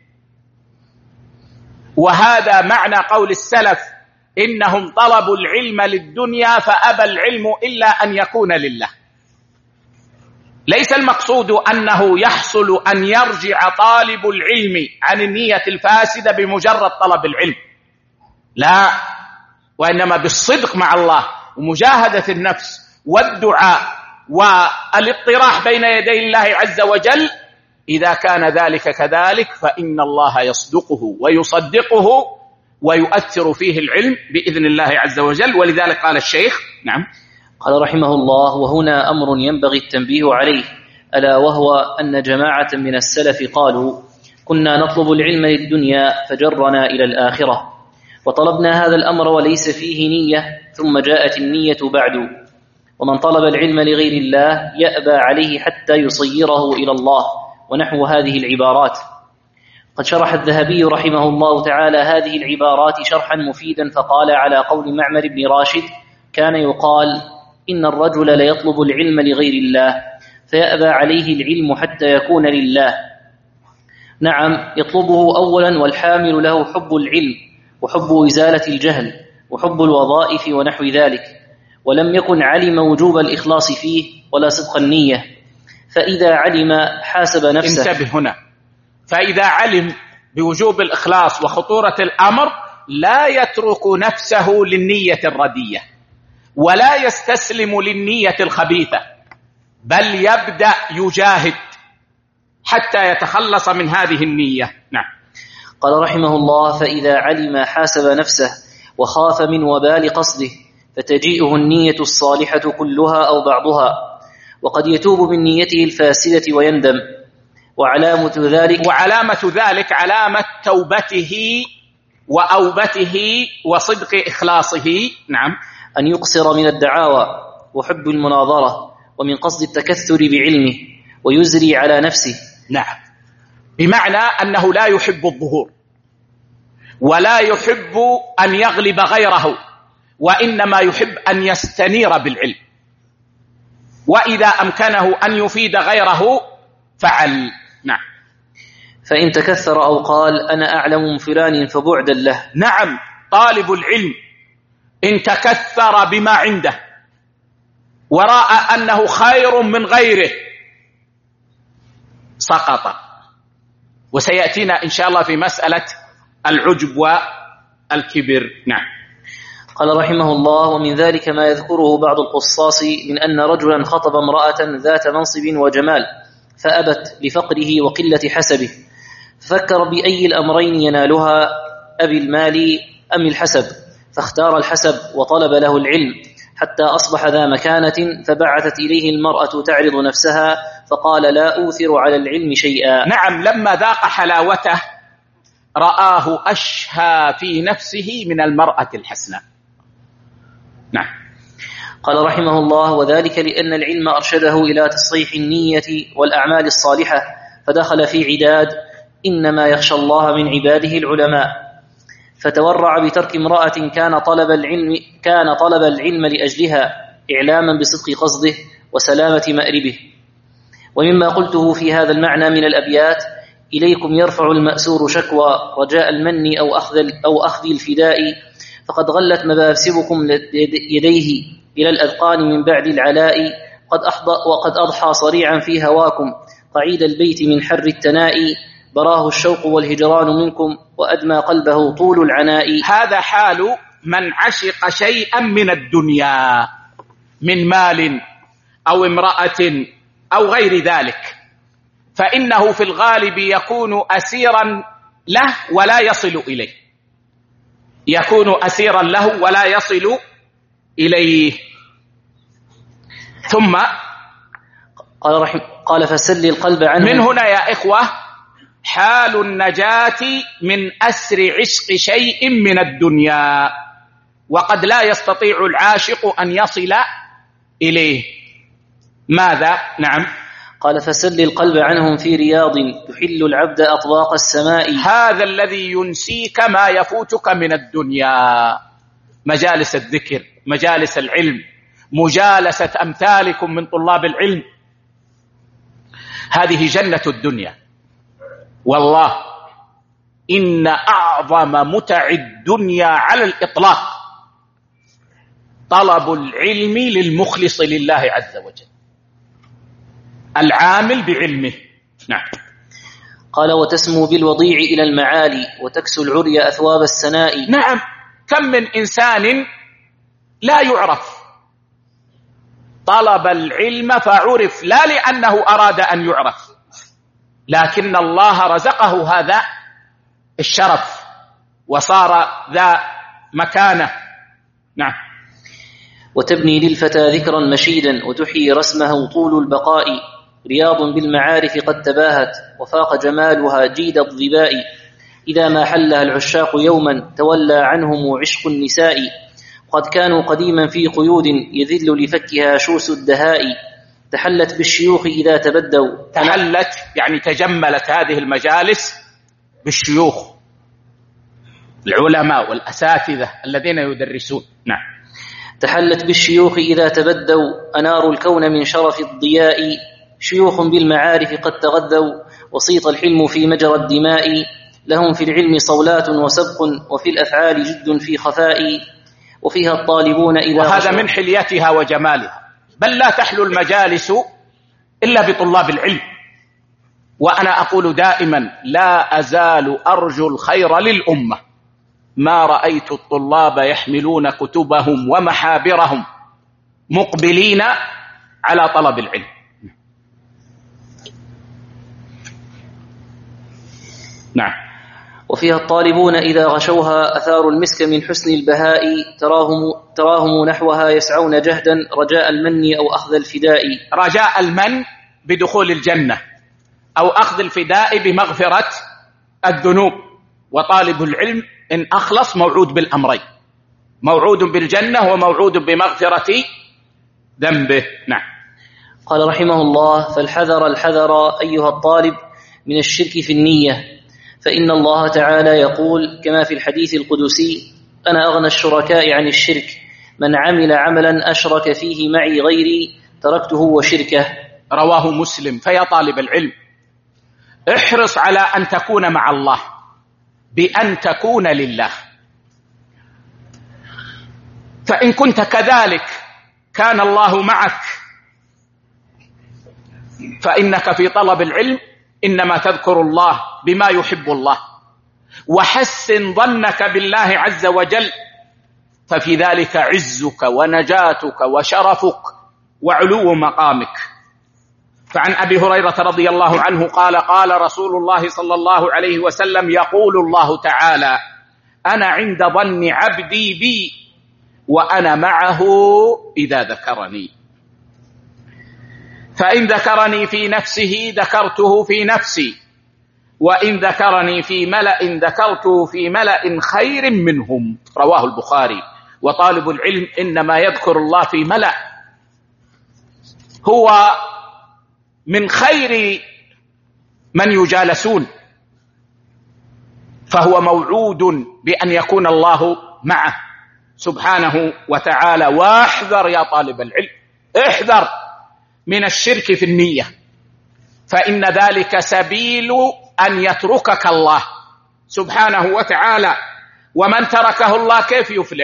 وهذا معنى قول السلف: إنهم طلبوا العلم للدنيا فأبى العلم إلا أن يكون لله. ليس المقصود أنه يحصل أن يرجع طالب العلم عن النية الفاسدة بمجرد طلب العلم، لا، وإنما بالصدق مع الله ومجاهدة النفس والدعاء والاطراح بين يدي الله عز وجل. إذا كان ذلك كذلك فإن الله يصدقه ويصدقه ويؤثر فيه العلم بإذن الله عز وجل. ولذلك قال الشيخ نعم قال رحمه الله: وهنا أمر ينبغي التنبيه عليه، ألا وهو أن جماعة من السلف قالوا: كنا نطلب العلم للدنيا فجرنا إلى الآخرة، وطلبنا هذا الأمر وليس فيه نية، ثم جاءت النية بعد. ومن طلب العلم لغير الله يأبى عليه حتى يصيره إلى الله، ونحو هذه العبارات. قد شرح الذهبي رحمه الله تعالى هذه العبارات شرحا مفيدا، فقال على قول معمر بن راشد: كان يقال إن الرجل ليطلب العلم لغير الله فيأبى عليه العلم حتى يكون لله. نعم، يطلبه أولا والحامل له حب العلم وحب إزالة الجهل وحب الوظائف ونحو ذلك، ولم يكن علم وجوب الإخلاص فيه ولا صدق النية، فإذا علم حاسب نفسه. انتبه هنا، فإذا علم بوجوب الإخلاص وخطورة الأمر لا يترك نفسه للنية الردية ولا يستسلم للنية الخبيثة، بل يبدأ يجاهد حتى يتخلص من هذه النية. نعم. قال رحمه الله: فإذا علم حاسب نفسه وخاف من وبال قصده، فتجيئه النية الصالحة كلها أو بعضها، وقد يتوب من نيته الفاسدة ويندم. وعلامة ذلك وعلامة ذلك علامة توبته وأوبته وصدق إخلاصه. نعم. أن يقصر من الدعاوى وحب المناظرة ومن قصد التكثر بعلمه ويزري على نفسه. نعم، بمعنى أنه لا يحب الظهور ولا يحب أن يغلب غيره، وإنما يحب أن يستنير بالعلم، وإذا أمكنه أن يفيد غيره فعل. نعم. فإن تكثر أو قال أنا أعلم من فلان فبعدا له. نعم، طالب العلم إن تكثر بما عنده ورأى أنه خير من غيره سقط. وسيأتينا إن شاء الله في مسألة العجب والكبر. نعم. قال رحمه الله: ومن ذلك ما يذكره بعض القصاص من أن رجلا خطب امرأة ذات منصب وجمال فأبت لفقره وقلة حسبه، ففكر بأي الأمرين ينالها، أبي المال أم الحسب، فاختار الحسب وطلب له العلم حتى أصبح ذا مكانة، فبعثت إليه المرأة تعرض نفسها فقال لا أوثر على العلم شيئا. نعم، لما ذاق حلاوته رآه أشهى في نفسه من المرأة الحسناء. نعم. قال رحمه الله: وذلك لأن العلم أرشده إلى تصحيح النية والأعمال الصالحة، فدخل في عداد إنما يخشى الله من عباده العلماء، فتورع بترك امرأة كان طلب العلم كان طلب العلم لأجلها إعلاما بصدق قصده وسلامة مأربه. ومما قلته في هذا المعنى من الأبيات: إليكم يرفع المأسور شكوى رجاء المن أو أخذ أو أخذ الفداء، فقد غلت مباسبكم يديه إلى الأذقان من بعد العلاء، قد أحضى وقد أضحى صريعا في هواكم قعيد البيت من حر التناء، براه الشوق والهجران منكم وأدمى قلبه طول العناء. هذا حال من عشق شيئا من الدنيا من مال أو امرأة أو غير ذلك، فإنه في الغالب يكون أسيرا له ولا يصل إليه، يكون أسيرا له ولا يصل إليه. ثم قال, رحم قال فسل القلب عنه. من هنا يا إخوة حال النجاة من أسر عشق شيء من الدنيا، وقد لا يستطيع العاشق أن يصل إليه. ماذا؟ نعم. قال فسل القلب عنهم في رياض تحل العبد أطواق السماء. هذا الذي ينسيك ما يفوتك من الدنيا، مجالس الذكر، مجالس العلم، مجالسة أمثالكم من طلاب العلم، هذه جنة الدنيا. والله إن أعظم متع الدنيا على الإطلاق طلب العلم للمخلص لله عز وجل. العامل بعلمه. نعم. قال: وتسمو بالوضيع إلى المعالي وتكسو العري أثواب السناء. نعم، كم من إنسان لا يعرف، طلب العلم فعرف لا لأنه أراد أن يعرف، لكن الله رزقه هذا الشرف وصار ذا مكانة. نعم. وتبني للفتى ذكرا مشيدا وتحيي رسمه طول البقاء، رياض بالمعارف قد تباهت وفاق جمالها جيد الظباء، إذا ما حلها العشاق يوما تولى عنهم عشق النساء، قد كانوا قديما في قيود يذل لفكها شوس الدهاء، تحلت بالشيوخ إذا تبدوا. تحلت يعني تجملت هذه المجالس بالشيوخ العلماء والأساتذة الذين يدرسون. نعم. تحلت بالشيوخ إذا تبدوا أناروا الكون من شرف الضياء، شيوخ بالمعارف قد تغذوا وسيط الحلم في مجرى الدماء، لهم في العلم صولات وسبق وفي الأفعال جد في خفاء، وفيها الطالبون إذا وهذا من حليتها وجمالها. بل لا تحلو المجالس إلا بطلاب العلم. وأنا أقول دائما لا أزال أرجو الخير للأمة، ما رأيت الطلاب يحملون كتبهم ومحابرهم مقبلين على طلب العلم. نعم. وفيها الطالبون إذا غشوها أثاروا المسك من حسن البهاء، تراهم, تراهم نحوها يسعون جهدا رجاء المن أو أخذ الفداء. رجاء المن بدخول الجنة أو أخذ الفداء بمغفرة الذنوب. وطالب العلم إن أخلص موعود بالأمرين، موعود بالجنة وموعود بمغفرة ذنبه. نعم. قال رحمه الله: فالحذر الحذر أيها الطالب من الشرك في النية، فإن الله تعالى يقول كما في الحديث القدسي: أنا أغنى الشركاء عن الشرك، من عمل عملا أشرك فيه معي غيري تركته وشركه. رواه مسلم. فيا طالب العلم احرص على أن تكون مع الله بأن تكون لله، فإن كنت كذلك كان الله معك. فإنك في طلب العلم إنما تذكر الله بما يحب الله، وحسن ظنك بالله عز وجل، ففي ذلك عزك ونجاتك وشرفك وعلو مقامك. فعن أبي هريرة رضي الله عنه قال: قال رسول الله صلى الله عليه وسلم: يقول الله تعالى: أنا عند ظن عبدي بي وأنا معه إذا ذكرني، فإن ذكرني في نفسه ذكرته في نفسي، وإن ذكرني في ملأ ذكرته في ملأ خير منهم. رواه البخاري. وطالب العلم إنما يذكر الله في ملأ هو من خير من يجالسون، فهو موعود بأن يكون الله معه سبحانه وتعالى. واحذر يا طالب العلم، احذر من الشرك في النية، فإن ذلك سبيل أن يتركك الله سبحانه وتعالى. ومن تركه الله كيف يفلح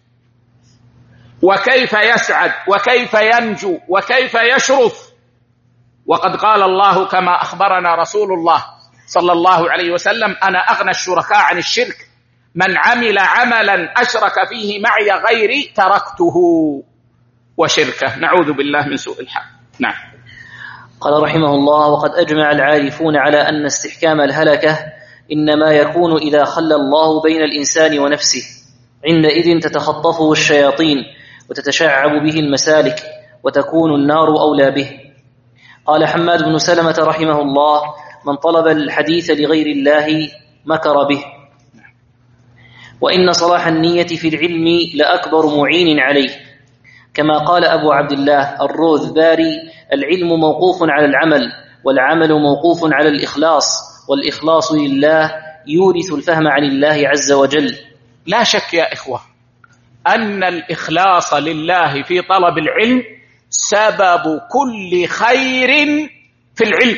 وكيف يسعد وكيف ينجو وكيف يشرف؟ وقد قال الله كما أخبرنا رسول الله صلى الله عليه وسلم: أنا أغنى الشركاء عن الشرك، من عمل عملا أشرك فيه معي غيري تركته وشركه. نعوذ بالله من سوء الحال. نعم. قال رحمه الله: وقد أجمع العارفون على أن استحكام الهلكة إنما يكون إذا خلى الله بين الإنسان ونفسه، عندئذ تتخطفه الشياطين وتتشعب به المسالك وتكون النار أولى به. قال حماد بن سلمة رحمه الله: من طلب الحديث لغير الله مكر به. وإن صلاح النية في العلم لأكبر معين عليه، كما قال أبو عبد الله الروذباري: العلم موقوف على العمل، والعمل موقوف على الإخلاص، والإخلاص لله يورث الفهم عن الله عز وجل. لا شك يا إخوة أن الإخلاص لله في طلب العلم سبب كل خير في العلم.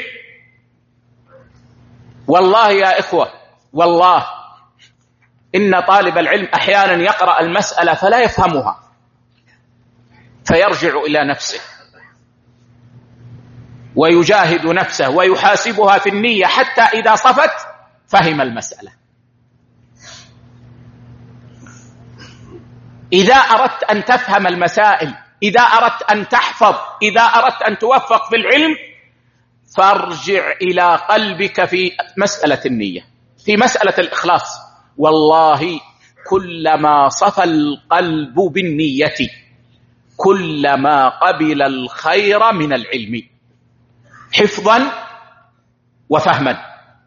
والله يا إخوة، والله إن طالب العلم أحيانا يقرأ المسألة فلا يفهمها، فيرجع إلى نفسه ويجاهد نفسه ويحاسبها في النية حتى إذا صفت فهم المسألة. إذا أردت أن تفهم المسائل، إذا أردت أن تحفظ، إذا أردت أن توفق في العلم، فارجع إلى قلبك في مسألة النية، في مسألة الإخلاص. والله كلما صفى القلب بالنية كلما قبل الخير من العلم حفظا وفهما.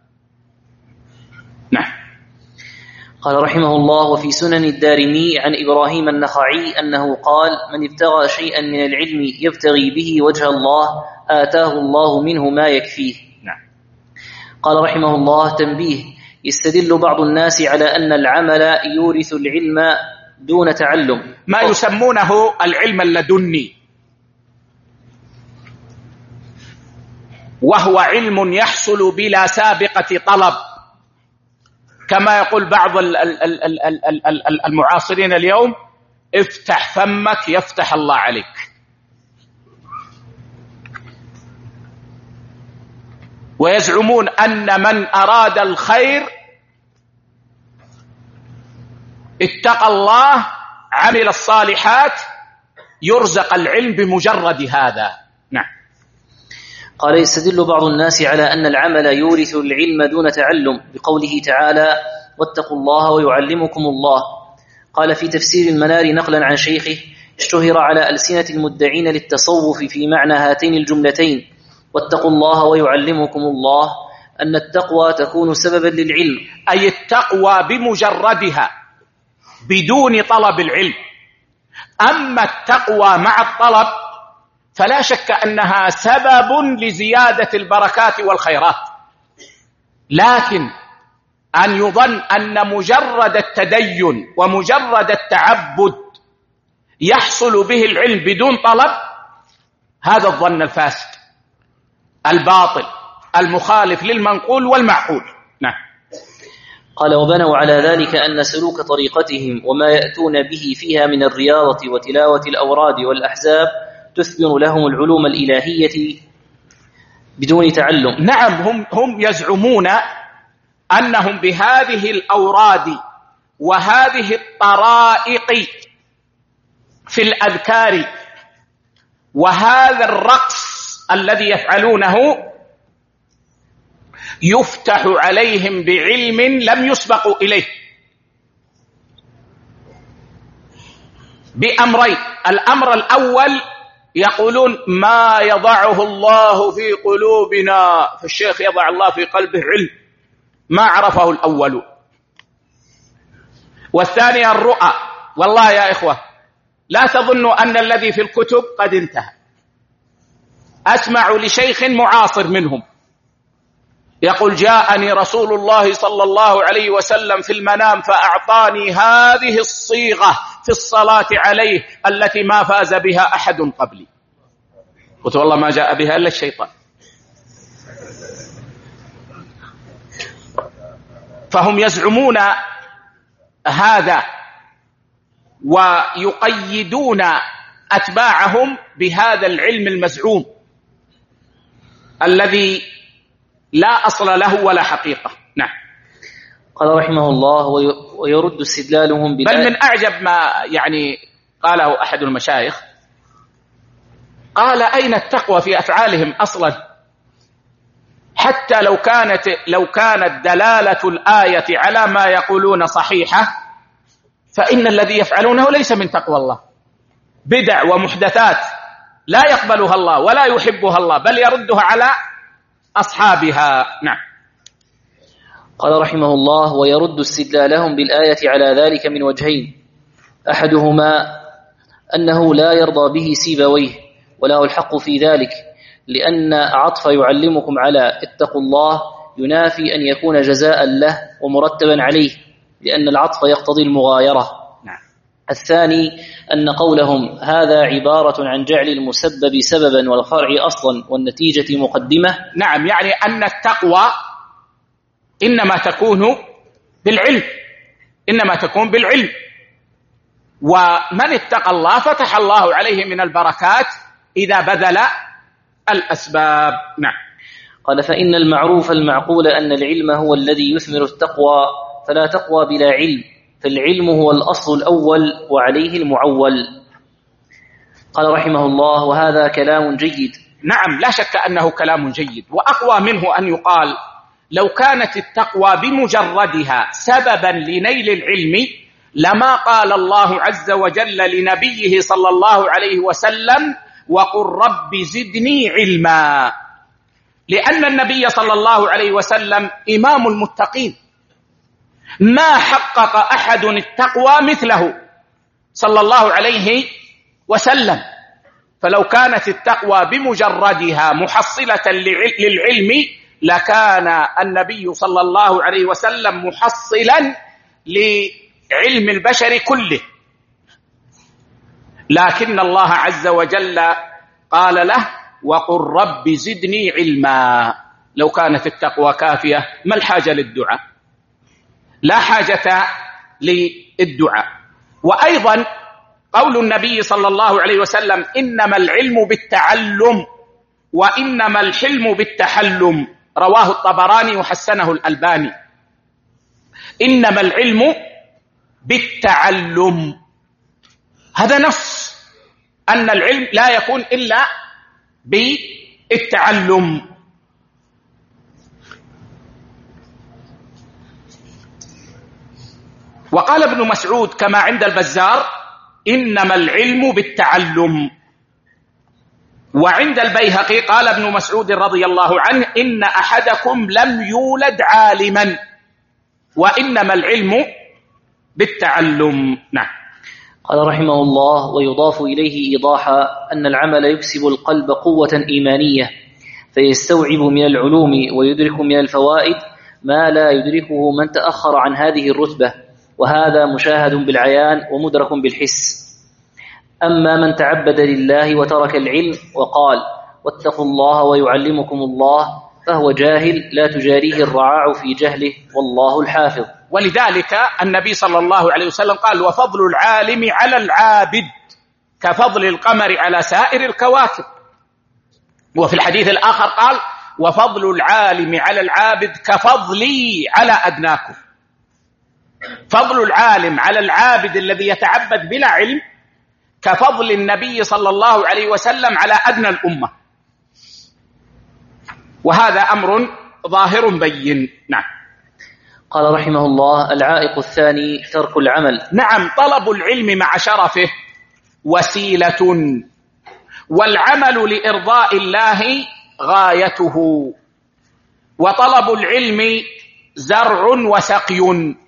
نعم. قال رحمه الله: وفي سنن الدارمي عن إبراهيم النخعي أنه قال: من ابتغى شيئا من العلم يبتغي به وجه الله آتاه الله منه ما يكفيه. نعم. قال رحمه الله: تنبيه: يستدل بعض الناس على أن العمل يورث العلم دون تعلم، ما يسمونه العلم اللدني، وهو علم يحصل بلا سابقة طلب، كما يقول بعض المعاصرين اليوم: افتح فمك يفتح الله عليك. ويزعمون أن من أراد الخير اتقى الله عمل الصالحات يرزق العلم بمجرد هذا. نعم. قال: يستدل بعض الناس على أن العمل يورث العلم دون تعلم بقوله تعالى: واتقوا الله ويعلمكم الله. قال في تفسير المنار نقلا عن شيخه: اشتهر على ألسنة المدعين للتصوف في معنى هاتين الجملتين واتقوا الله ويعلمكم الله أن التقوى تكون سببا للعلم، أي التقوى بمجردها بدون طلب العلم. أما التقوى مع الطلب فلا شك أنها سبب لزيادة البركات والخيرات، لكن أن يظن أن مجرد التدين ومجرد التعبد يحصل به العلم بدون طلب، هذا الظن الفاسد الباطل المخالف للمنقول والمعقول. نعم. قال: وبنوا على ذلك أن سلوك طريقتهم وما يأتون به فيها من الرياضة وتلاوة الأوراد والأحزاب تثمر لهم العلوم الإلهية بدون تعلم. نعم، هم هم يزعمون أنهم بهذه الأوراد وهذه الطرائق في الأذكار وهذا الرقص الذي يفعلونه يفتح عليهم بعلم لم يسبقوا إليه بأمرين. الأمر الأول يقولون: ما يضعه الله في قلوبنا، فالشيخ يضع الله في قلبه علم ما عرفه الأول. والثاني الرؤى. والله يا إخوة لا تظنوا أن الذي في الكتب قد انتهى. أسمع لشيخ معاصر منهم يقول: جاءني رسول الله صلى الله عليه وسلم في المنام فأعطاني هذه الصيغة في الصلاة عليه التي ما فاز بها أحد قبلي. قلت: والله ما جاء بها إلا الشيطان. فهم يزعمون هذا ويقيدون أتباعهم بهذا العلم المزعوم الذي لا أصل له ولا حقيقة. نعم. قال رحمه الله: ويرد استدلالهم بل من أعجب ما يعني قاله أحد المشايخ، قال: أين التقوى في أفعالهم أصلا؟ حتى لو كانت لو كانت دلالة الآية على ما يقولون صحيحة فإن الذي يفعلونه ليس من تقوى الله، بدع ومحدثات لا يقبلها الله ولا يحبها الله، بل يردها على أصحابها. نعم. قال رحمه الله: ويرد استدلالهم بالآية على ذلك من وجهين: أحدهما أنه لا يرضى به سيبويه وله الحق في ذلك، لأن عطف يعلمكم على اتقوا الله ينافي أن يكون جزاء له ومرتبا عليه، لأن العطف يقتضي المغايرة. نعم. الثاني أن قولهم هذا عبارة عن جعل المسبب سببا والفرع أصلا والنتيجة مقدمة. نعم، يعني أن التقوى إنما تكون بالعلم، إنما تكون بالعلم، ومن اتقى الله فتح الله عليه من البركات إذا بذل الأسباب. نعم. قال: فإن المعروف المعقول أن العلم هو الذي يثمر التقوى، فلا تقوى بلا علم، فالعلم هو الأصل الأول وعليه المعول. قال رحمه الله: وهذا كلام جيد. نعم، لا شك أنه كلام جيد، وأقوى منه أن يقال لو كانت التقوى بمجردها سببا لنيل العلم لما قال الله عز وجل لنبيه صلى الله عليه وسلم: وقل رب زدني علما، لأن النبي صلى الله عليه وسلم إمام المتقين، ما حقق أحد التقوى مثله صلى الله عليه وسلم. فلو كانت التقوى بمجردها محصلة للعلم لكان النبي صلى الله عليه وسلم محصلا لعلم البشر كله، لكن الله عز وجل قال له: وقل رب زدني علما. لو كانت التقوى كافية ما الحاجة للدعاء؟ لا حاجة للدعاء. وأيضا قول النبي صلى الله عليه وسلم: إنما العلم بالتعلم وإنما الحلم بالتحلم، رواه الطبراني وحسنه الألباني. إنما العلم بالتعلم، هذا نص أن العلم لا يكون إلا بالتعلم. وقال ابن مسعود كما عند البزار: إنما العلم بالتعلم. وعند البيهقي قال ابن مسعود رضي الله عنه: إن أحدكم لم يولد عالما وإنما العلم بالتعلم. نعم. قال رحمه الله: ويضاف إليه إيضاحا أن العمل يكسب القلب قوة إيمانية، فيستوعب من العلوم ويدرك من الفوائد ما لا يدركه من تأخر عن هذه الرتبة، وهذا مشاهد بالعيان ومدرك بالحس. أما من تعبد لله وترك العلم وقال: واتقوا الله ويعلمكم الله، فهو جاهل لا تجاريه الرعاع في جهله، والله الحافظ. ولذلك النبي صلى الله عليه وسلم قال: وفضل العالم على العابد كفضل القمر على سائر الكواكب. وفي الحديث الآخر قال: وفضل العالم على العابد كفضلي على أدناكم. فضل العالم على العابد الذي يتعبد بلا علم كفضل النبي صلى الله عليه وسلم على أدنى الأمة، وهذا أمر ظاهر بين. نعم. قال رحمه الله: العائق الثاني ترك العمل. نعم، طلب العلم مع شرفه وسيلة، والعمل لإرضاء الله غايته، وطلب العلم زرع وسقي،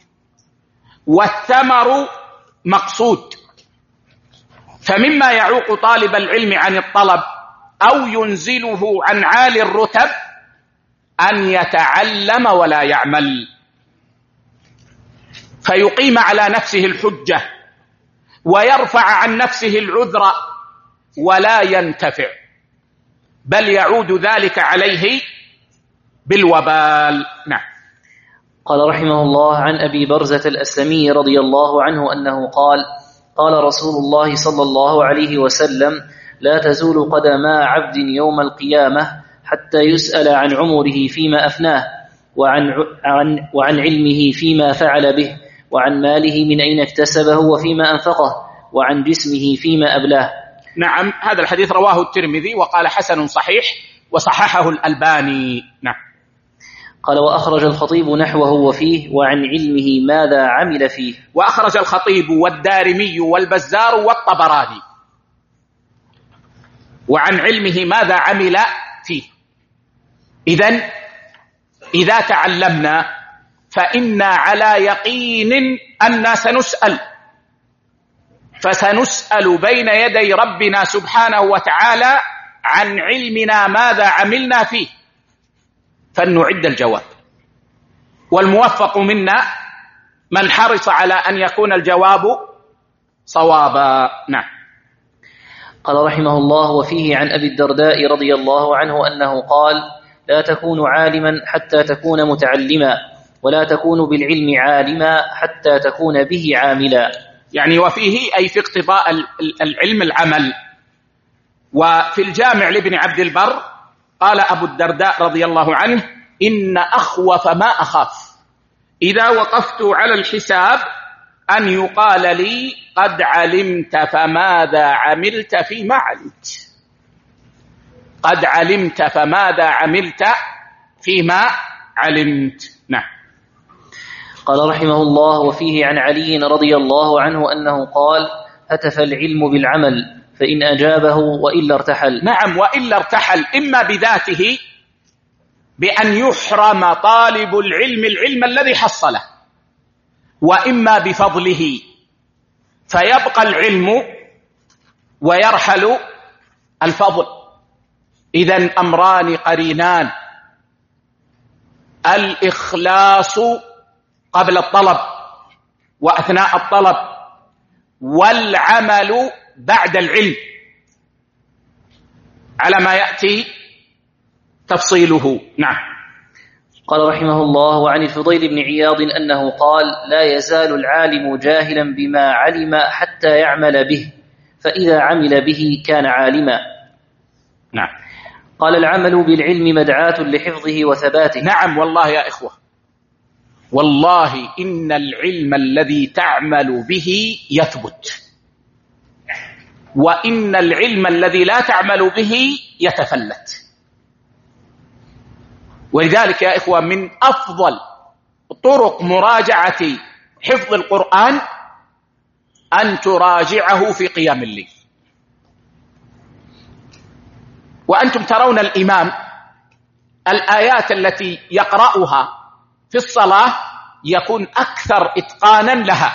والثمر مقصود. فمما يعوق طالب العلم عن الطلب أو ينزله عن عالي الرتب أن يتعلم ولا يعمل، فيقيم على نفسه الحجة ويرفع عن نفسه العذر ولا ينتفع، بل يعود ذلك عليه بالوبال. نعم. قال رحمه الله: عن أبي برزة الأسلمي رضي الله عنه أنه قال: قال رسول الله صلى الله عليه وسلم: لا تزول قدما عبد يوم القيامة حتى يسأل عن عمره فيما أفناه، وعن, عن, وعن علمه فيما فعل به، وعن ماله من أين اكتسبه وفيما أنفقه، وعن جسمه فيما أبلاه. نعم، هذا الحديث رواه الترمذي وقال حسن صحيح، وصححه الألباني. نعم. قال: وأخرج الخطيب نحوه وفيه: وعن علمه ماذا عمل فيه. وأخرج الخطيب والدارمي والبزار والطبراني: وعن علمه ماذا عمل فيه. إذن إذا تعلمنا فإنا على يقين أننا سنسأل، فسنسأل بين يدي ربنا سبحانه وتعالى عن علمنا ماذا عملنا فيه، فلنعد الجواب. والموفق منا من حرص على أن يكون الجواب صوابا. نعم. قال رحمه الله: وفيه عن أبي الدرداء رضي الله عنه أنه قال: لا تكون عالما حتى تكون متعلما، ولا تكون بالعلم عالما حتى تكون به عاملا. يعني وفيه أي في اقتضاء العلم العمل. وفي الجامع لابن عبد البر قال أبو الدرداء رضي الله عنه: إن أخوف ما أخاف إذا وقفت على الحساب أن يقال لي قد علمت فماذا عملت فيما علمت. قد علمت فماذا عملت فيما علمت. نعم. قال رحمه الله: وفيه عن علي رضي الله عنه أنه قال: هتف العلم بالعمل فإن أجابه وإلا ارتحل. نعم، وإلا ارتحل، إما بذاته بأن يحرم طالب العلم العلم الذي حصله، وإما بفضله فيبقى العلم ويرحل الفضل. إذن أمران قرينان: الإخلاص قبل الطلب وأثناء الطلب، والعمل بعد العلم، على ما يأتي تفصيله. نعم. قال رحمه الله: وعن الفضيل بن عياض أنه قال: لا يزال العالم جاهلا بما علم حتى يعمل به، فإذا عمل به كان عالما. نعم. قال: العمل بالعلم مدعاة لحفظه وثباته. نعم والله يا إخوة، والله إن العلم الذي تعمل به يثبت، وإن العلم الذي لا تعمل به يتفلت. ولذلك يا إخوة من أفضل طرق مراجعة حفظ القرآن أن تراجعه في قيام الليل. وأنتم ترون الإمام الآيات التي يقرأها في الصلاة يكون أكثر إتقانا لها.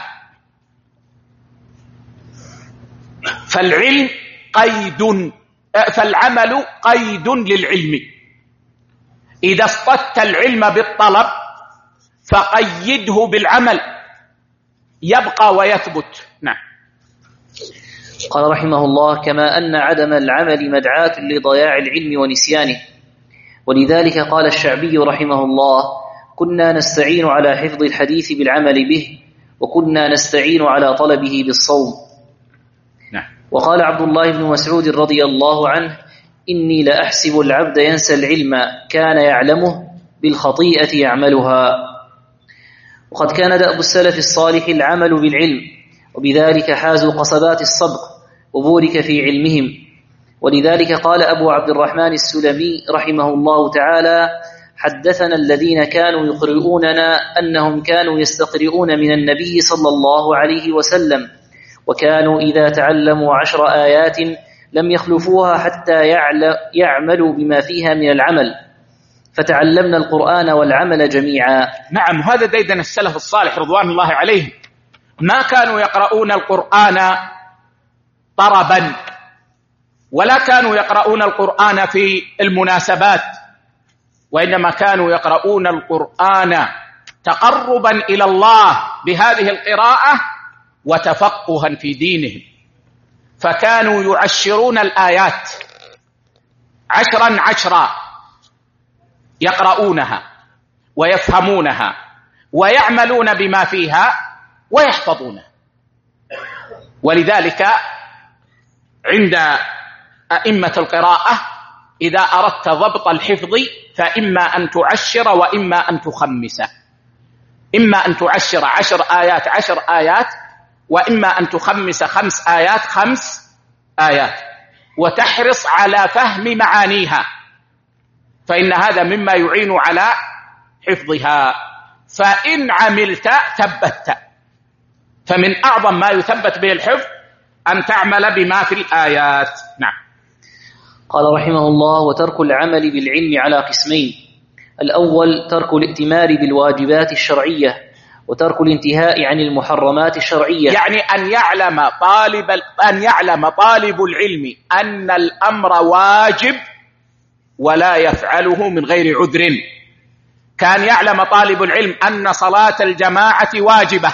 فالعلم قيد، فالعمل قيد للعلم. إذا اصطدت العلم بالطلب فقيده بالعمل يبقى ويثبت. نعم. قال رحمه الله: كما أن عدم العمل مدعاة لضياع العلم ونسيانه، ولذلك قال الشعبي رحمه الله: كنا نستعين على حفظ الحديث بالعمل به، وكنا نستعين على طلبه بالصوم. نعم. وقال عبد الله بن مسعود رضي الله عنه: إني لأحسب العبد ينسى العلم كان يعلمه بالخطيئة يعملها. وقد كان دأب السلف الصالح العمل بالعلم، وبذلك حازوا قصبات الصدق وبورك في علمهم. ولذلك قال أبو عبد الرحمن السلمي رحمه الله تعالى: حدثنا الذين كانوا يقرؤوننا أنهم كانوا يستقرؤون من النبي صلى الله عليه وسلم، وكانوا إذا تعلموا عشر آيات لم يخلفوها حتى يعملوا بما فيها من العمل، فتعلمنا القرآن والعمل جميعا. نعم، هذا ديدن السلف الصالح رضوان الله عليهم، ما كانوا يقرؤون القرآن طربا، ولا كانوا يقرؤون القرآن في المناسبات، وإنما كانوا يقرؤون القرآن تقربا إلى الله بهذه القراءة وتفقها في دينهم. فكانوا يعشرون الآيات عشرا عشرا، يقرؤونها ويفهمونها ويعملون بما فيها ويحفظونها. ولذلك عند أئمة القراءة إذا أردت ضبط الحفظ فإما أن تعشر وإما أن تخمس. إما أن تعشر عشر آيات عشر آيات، وإما أن تخمس خمس آيات خمس آيات، وتحرص على فهم معانيها، فإن هذا مما يعين على حفظها. فإن عملت ثبت. فمن أعظم ما يثبت به الحفظ أن تعمل بما في الآيات. نعم. قال رحمه الله: وترك العمل بالعلم على قسمين: الأول ترك الائتمار بالواجبات الشرعية، وترك الانتهاء عن المحرمات الشرعية. يعني أن يعلم طالب أن يعلم طالب العلم أن الأمر واجب ولا يفعله من غير عذر. كان يعلم طالب العلم أن صلاة الجماعة واجبة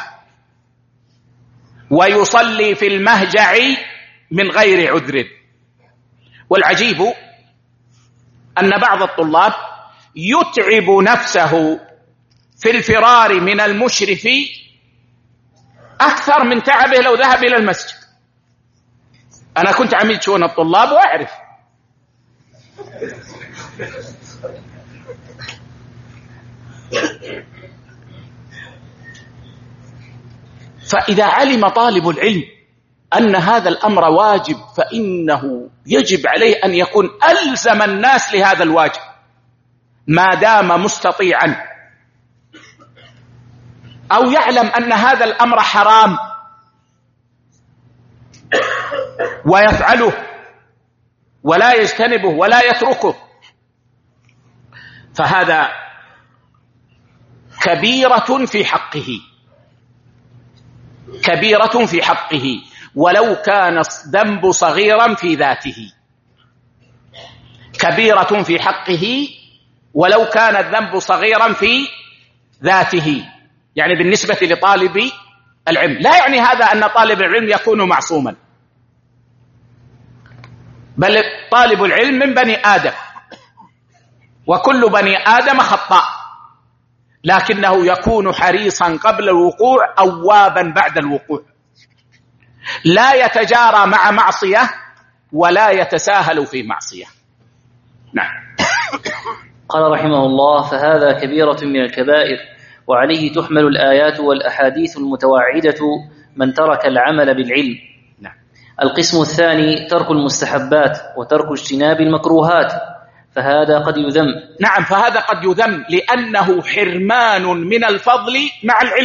ويصلي في المهجع من غير عذر. والعجيب أن بعض الطلاب يتعب نفسه في الفرار من المشرف أكثر من تعبه لو ذهب إلى المسجد. أنا كنت عميد شؤون الطلاب وأعرف فإذا علم طالب العلم أن هذا الأمر واجب فإنه يجب عليه أن يكون ألزم الناس لهذا الواجب ما دام مستطيعا، أو يعلم أن هذا الأمر حرام ويفعله ولا يجتنبه ولا يتركه، فهذا كبيرة في حقه، كبيرة في حقه ولو كان الذنب صغيرا في ذاته، كبيرة في حقه ولو كان الذنب صغيرا في ذاته، يعني بالنسبة لطالب العلم. لا يعني هذا أن طالب العلم يكون معصوما، بل طالب العلم من بني آدم وكل بني آدم خطاء، لكنه يكون حريصا قبل الوقوع أوابا بعد الوقوع، لا يتجارى مع معصية ولا يتساهل في معصية. نعم. قال رحمه الله: فهذا كبيرة من الكبائر، وعليه تحمل الآيات والأحاديث المتوعدة من ترك العمل بالعلم. نعم. القسم الثاني ترك المستحبات وترك اجتناب المكروهات، فهذا قد يذم. نعم، فهذا قد يذم لأنه حرمان من الفضل مع العلم.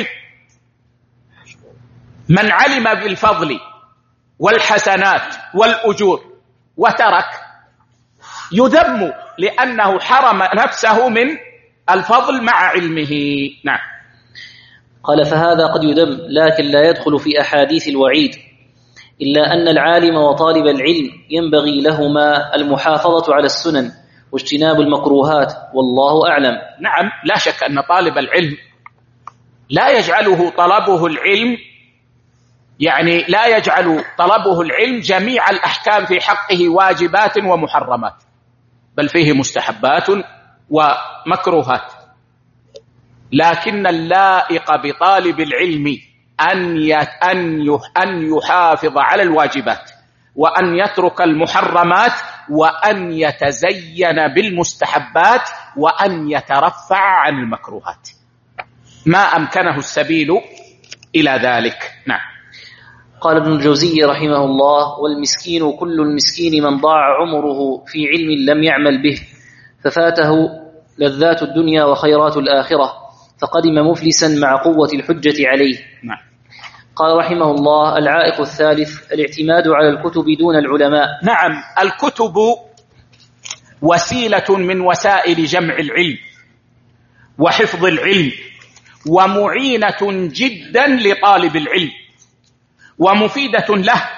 من علم بالفضل والحسنات والأجور وترك يذم لأنه حرم نفسه من الفضل مع علمه. نعم. قال: فهذا قد يذم، لكن لا يدخل في أحاديث الوعيد، إلا أن العالم وطالب العلم ينبغي لهما المحافظة على السنن واجتناب المكروهات، والله أعلم. نعم، لا شك أن طالب العلم لا يجعله طلبه العلم يعني لا يجعل طلبه العلم جميع الأحكام في حقه واجبات ومحرمات، بل فيه مستحبات ومكروهات، لكن اللائق بطالب العلم أن أن يحافظ على الواجبات وأن يترك المحرمات وأن يتزين بالمستحبات وأن يترفع عن المكروهات ما أمكنه السبيل إلى ذلك. نعم. قال ابن الجوزي رحمه الله: والمسكين كل المسكين من ضاع عمره في علم لم يعمل به، ففاته لذات الدنيا وخيرات الآخرة، فقدم مفلسا مع قوة الحجة عليه. نعم. قال رحمه الله: العائق الثالث الاعتماد على الكتب دون العلماء. نعم، الكتب وسيلة من وسائل جمع العلم وحفظ العلم، ومعينة جدا لطالب العلم ومفيدة له،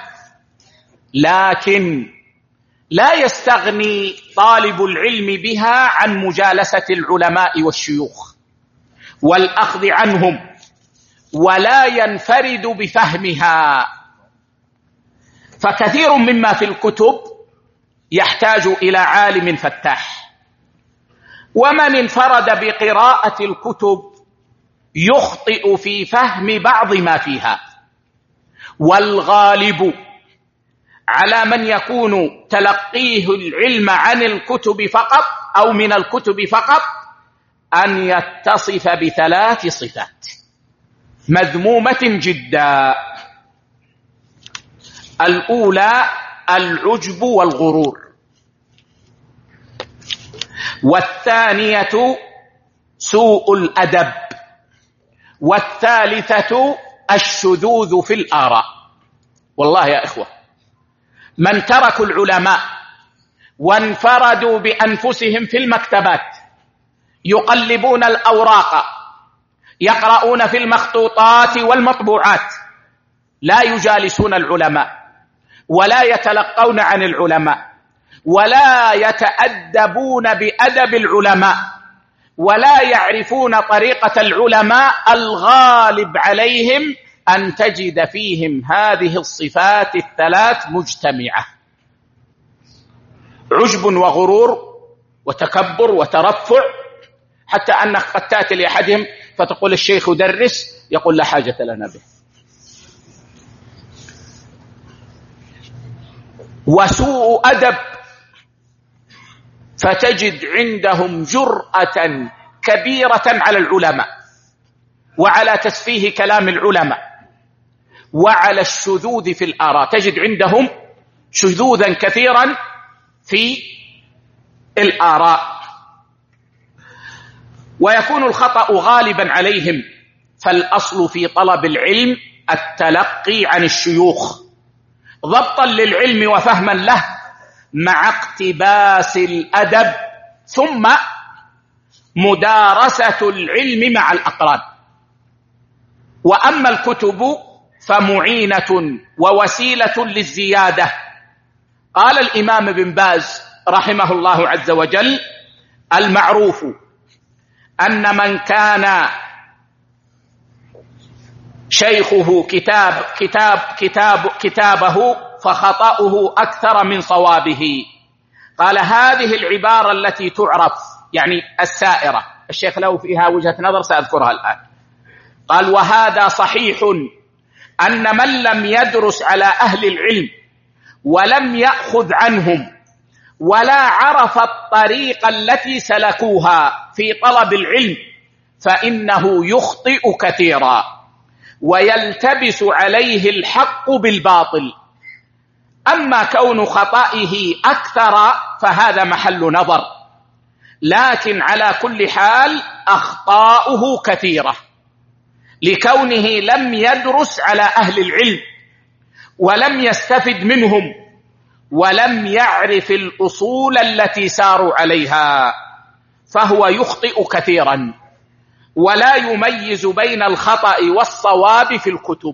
لكن لا يستغني طالب العلم بها عن مجالسة العلماء والشيوخ والأخذ عنهم، ولا ينفرد بفهمها، فكثير مما في الكتب يحتاج إلى عالم فتاح، ومن انفرد بقراءة الكتب يخطئ في فهم بعض ما فيها، والغالب على من يكون تلقيه العلم عن الكتب فقط أو من الكتب فقط أن يتصف بثلاث صفات مذمومة جدا. الأولى العجب والغرور، والثانية سوء الأدب، والثالثة الشذوذ في الآراء. والله يا إخوة، من تركوا العلماء وانفردوا بأنفسهم في المكتبات يقلبون الأوراق، يقرؤون في المخطوطات والمطبوعات، لا يجالسون العلماء ولا يتلقون عن العلماء ولا يتأدبون بأدب العلماء ولا يعرفون طريقة العلماء، الغالب عليهم أن تجد فيهم هذه الصفات الثلاث مجتمعة: عجب وغرور وتكبر وترفع، حتى أنك قد تأتي لأحدهم فتقول الشيخ درس، يقول لا حاجة لنا به. وسوء أدب، فتجد عندهم جرأة كبيرة على العلماء وعلى تسفيه كلام العلماء وعلى الشذوذ في الآراء، تجد عندهم شذوذا كثيرا في الآراء، ويكون الخطأ غالبا عليهم. فالأصل في طلب العلم التلقي عن الشيوخ ضبطا للعلم وفهما له مع اقتباس الأدب، ثم مدارسة العلم مع الأقران. وأما الكتب فمعينة ووسيلة للزيادة. قال الإمام ابن باز رحمه الله عز وجل: المعروف أن من كان شيخه كتاب كتاب كتاب كتابه فخطأه أكثر من صوابه. قال هذه العبارة التي تعرف يعني السائرة، الشيخ له فيها وجهة نظر سأذكرها الآن. قال: وهذا صحيح أن من لم يدرس على أهل العلم ولم يأخذ عنهم ولا عرف الطريقة التي سلكوها في طلب العلم فإنه يخطئ كثيرا ويلتبس عليه الحق بالباطل. أما كون خطئه أكثر فهذا محل نظر، لكن على كل حال أخطاؤه كثيرة لكونه لم يدرس على أهل العلم ولم يستفد منهم ولم يعرف الأصول التي ساروا عليها، فهو يخطئ كثيرا ولا يميز بين الخطأ والصواب في الكتب.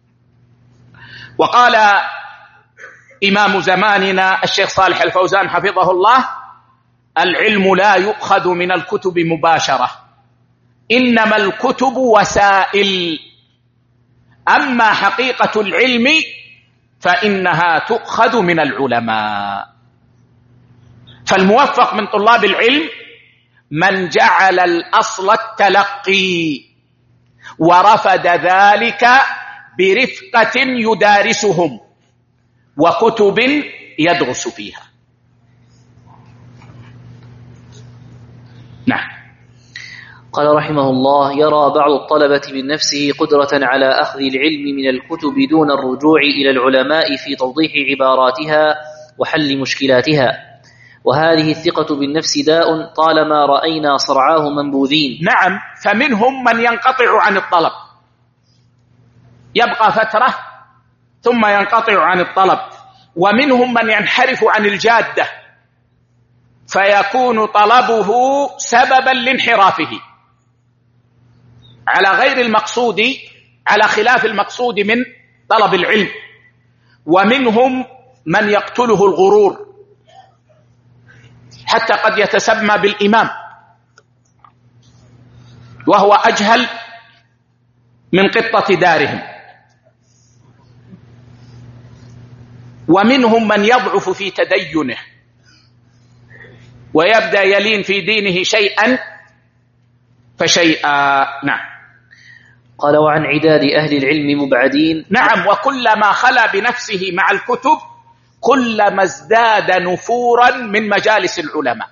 وقال إمام زماننا الشيخ صالح الفوزان حفظه الله: العلم لا يؤخذ من الكتب مباشرة، إنما الكتب وسائل، أما حقيقة العلم فإنها تؤخذ من العلماء. فالموفق من طلاب العلم من جعل الأصل التلقي ورفض ذلك برفقة يدارسهم وكتب يدرس فيها. نعم. قال رحمه الله: يرى بعض الطلبة من نفسه قدرة على أخذ العلم من الكتب دون الرجوع إلى العلماء في توضيح عباراتها وحل مشكلاتها، وهذه الثقة بالنفس داء طالما رأينا صرعاه منبوذين. نعم، فمنهم من ينقطع عن الطلب، يبقى فترة ثم ينقطع عن الطلب، ومنهم من ينحرف عن الجادة فيكون طلبه سببا لانحرافه على غير المقصود، على خلاف المقصود من طلب العلم. ومنهم من يقتله الغرور حتى قد يتسمى بالإمام وهو أجهل من قطة دارهم. ومنهم من يضعف في تدينه ويبدأ يلين في دينه شيئا فشيئا. نعم. قال: وعن عداد أهل العلم مبعدين. نعم، وكلما خلا بنفسه مع الكتب كلما ازداد نفورا من مجالس العلماء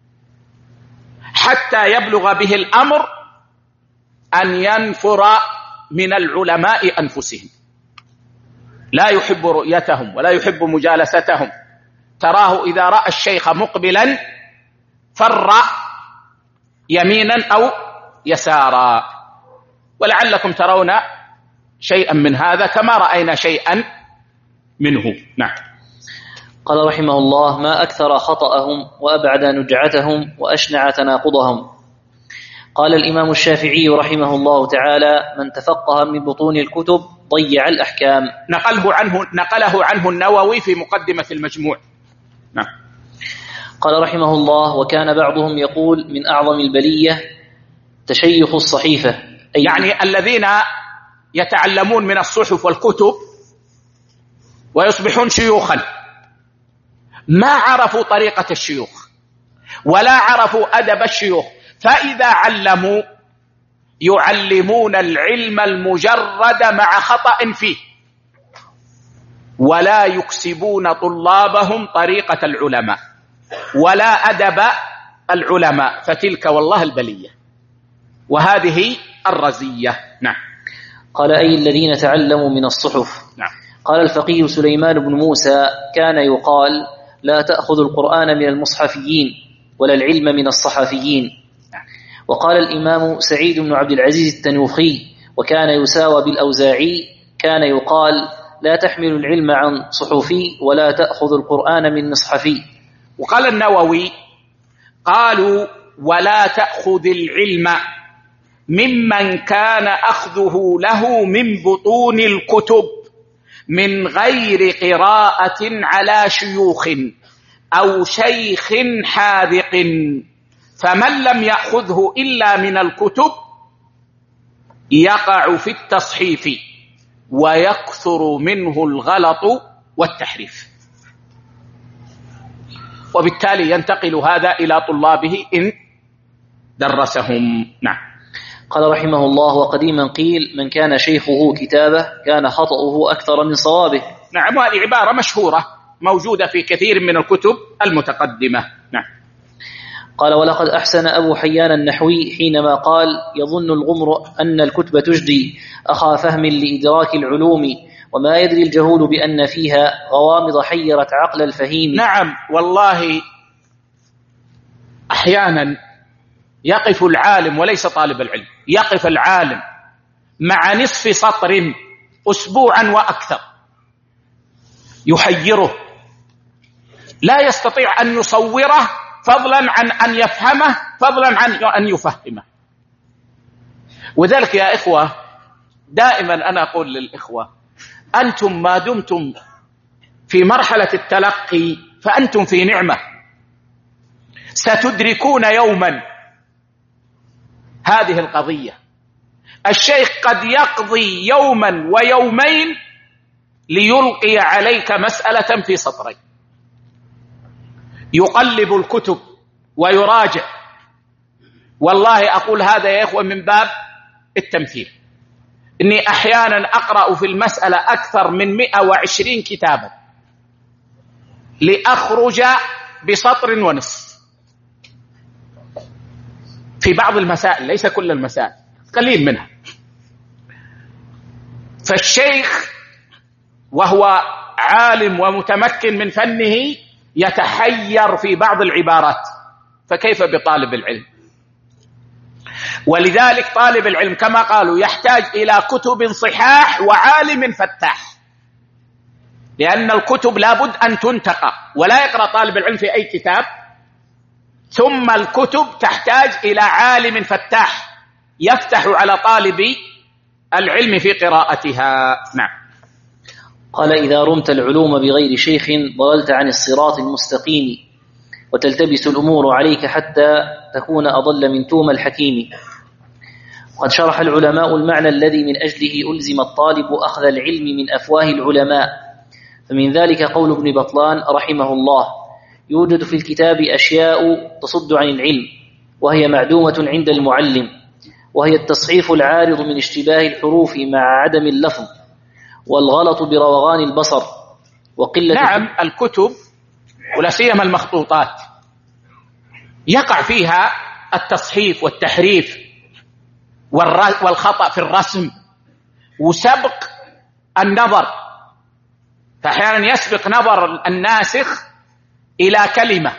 حتى يبلغ به الأمر أن ينفر من العلماء أنفسهم، لا يحب رؤيتهم ولا يحب مجالستهم. تراه إذا رأى الشيخ مقبلا فر يمينا أو يسارا، ولعلكم ترون شيئا من هذا كما رأينا شيئا منه. نعم. قال رحمه الله: ما أكثر خطأهم وأبعد نجعتهم وأشنع تناقضهم. قال الإمام الشافعي رحمه الله تعالى: من تفقه من بطون الكتب ضيع الأحكام. نقله عنه نقله عنه النووي في مقدمة المجموع. نعم. قال رحمه الله: وكان بعضهم يقول من أعظم البلية تشيخ الصحيفة، أي يعني الذين يتعلمون من الصحف والكتب ويصبحون شيوخا ما عرفوا طريقة الشيوخ ولا عرفوا أدب الشيوخ، فإذا علموا يعلمون العلم المجرد مع خطأ فيه ولا يكسبون طلابهم طريقة العلماء. ولا أدب العلماء، فتلك والله البلية وهذه الرزية. نعم. قال أي الذين تعلموا من الصحف. نعم. قال الفقيه سليمان بن موسى كان يقال لا تأخذ القرآن من المصحفيين ولا العلم من الصحفيين. نعم. وقال الإمام سعيد بن عبد العزيز التنوخي وكان يساوى بالأوزاعي كان يقال لا تحمل العلم عن صحفي ولا تأخذ القرآن من مصحفي. وقال النووي قالوا ولا تأخذ العلم ممن كان أخذه له من بطون الكتب من غير قراءة على شيوخ أو شيخ حاذق، فمن لم يأخذه إلا من الكتب يقع في التصحيف ويكثر منه الغلط والتحريف، وبالتالي ينتقل هذا إلى طلابه إن درسهم. نعم. قال رحمه الله وقديما قيل من كان شيخه كتابه كان خطأه أكثر من صوابه. نعم، وهذه عبارة مشهورة موجودة في كثير من الكتب المتقدمة. نعم. قال ولقد أحسن أبو حيان النحوي حينما قال يظن الغمر أن الكتب تجدي أخا فهم لإدراك العلوم وما يدري الجهول بأن فيها غوامض حيرت عقل الفهيم. نعم والله أحيانا يقف العالم وليس طالب العلم، يقف العالم مع نصف سطر أسبوعا وأكثر يحيره، لا يستطيع أن يصوره فضلا عن أن يفهمه فضلا عن أن يفهمه. وذلك يا إخوة دائما أنا أقول للإخوة أنتم ما دمتم في مرحلة التلقي فأنتم في نعمة، ستدركون يوما هذه القضية. الشيخ قد يقضي يوما ويومين ليلقي عليك مسألة في سطرين، يقلب الكتب ويراجع. والله أقول هذا يا إخوة من باب التمثيل، إني أحيانا أقرأ في المسألة أكثر من مئة وعشرين كتابا لأخرج بسطر ونصف في بعض المسائل، ليس كل المسائل، قليل منها. فالشيخ وهو عالم ومتمكن من فنه يتحير في بعض العبارات، فكيف بطالب العلم؟ ولذلك طالب العلم كما قالوا يحتاج إلى كتب صحاح وعالم فتاح، لأن الكتب لابد أن تنتقى، ولا يقرأ طالب العلم في أي كتاب، ثم الكتب تحتاج إلى عالم فتاح يفتح على طالب العلم في قراءتها. نعم. قال إذا رمت العلوم بغير شيخ ضللت عن الصراط المستقيم وتلتبس الأمور عليك حتى تكون أضل من توم الحكيم. قد شرح العلماء المعنى الذي من أجله ألزم الطالب أخذ العلم من أفواه العلماء، فمن ذلك قول ابن بطلان رحمه الله يوجد في الكتاب أشياء تصد عن العلم وهي معدومة عند المعلم، وهي التصحيف العارض من اشتباه الحروف مع عدم اللفظ والغلط بروغان البصر وقلة. نعم، الكتب ولا سيما المخطوطات يقع فيها التصحيف والتحريف والخطأ في الرسم وسبق النظر، فأحيانا يسبق نظر الناسخ إلى كلمة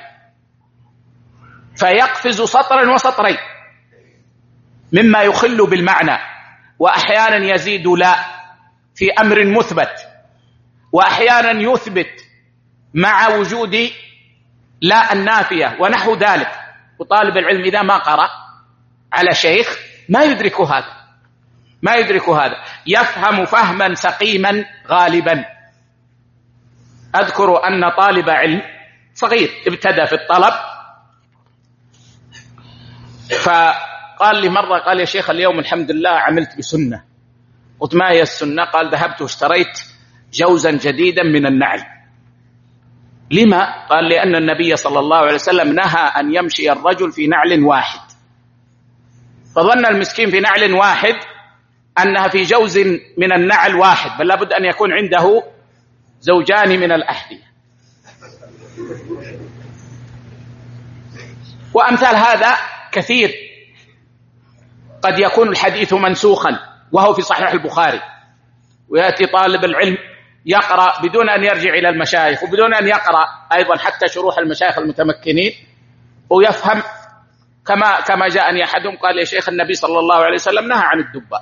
فيقفز سطرا وسطرين مما يخل بالمعنى، وأحيانا يزيد لا في أمر مثبت، وأحيانا يثبت مع وجود لا النافية ونحو ذلك. وطالب العلم إذا ما قرأ على شيخ ما يدرك هذا، ما يدرك هذا، يفهم فهما سقيما غالبا. أذكر أن طالب علم صغير ابتدى في الطلب، فقال لي مرة، قال يا شيخ اليوم الحمد لله عملت بسنة. قلت ما هي السنة؟ قال ذهبت واشتريت جوزا جديدا من النعل. لما؟ قال لأن النبي صلى الله عليه وسلم نهى أن يمشي الرجل في نعل واحد، فظن المسكين في نعل واحد أنها في جوز من النعل واحد، بل لابد أن يكون عنده زوجان من الأحذية. وأمثال هذا كثير. قد يكون الحديث منسوخا وهو في صحيح البخاري، ويأتي طالب العلم يقرأ بدون أن يرجع إلى المشايخ وبدون أن يقرأ أيضا حتى شروح المشايخ المتمكنين، ويفهم كما كما جاءني أحدهم قال يا شيخ النبي صلى الله عليه وسلم نهى عن الدباء.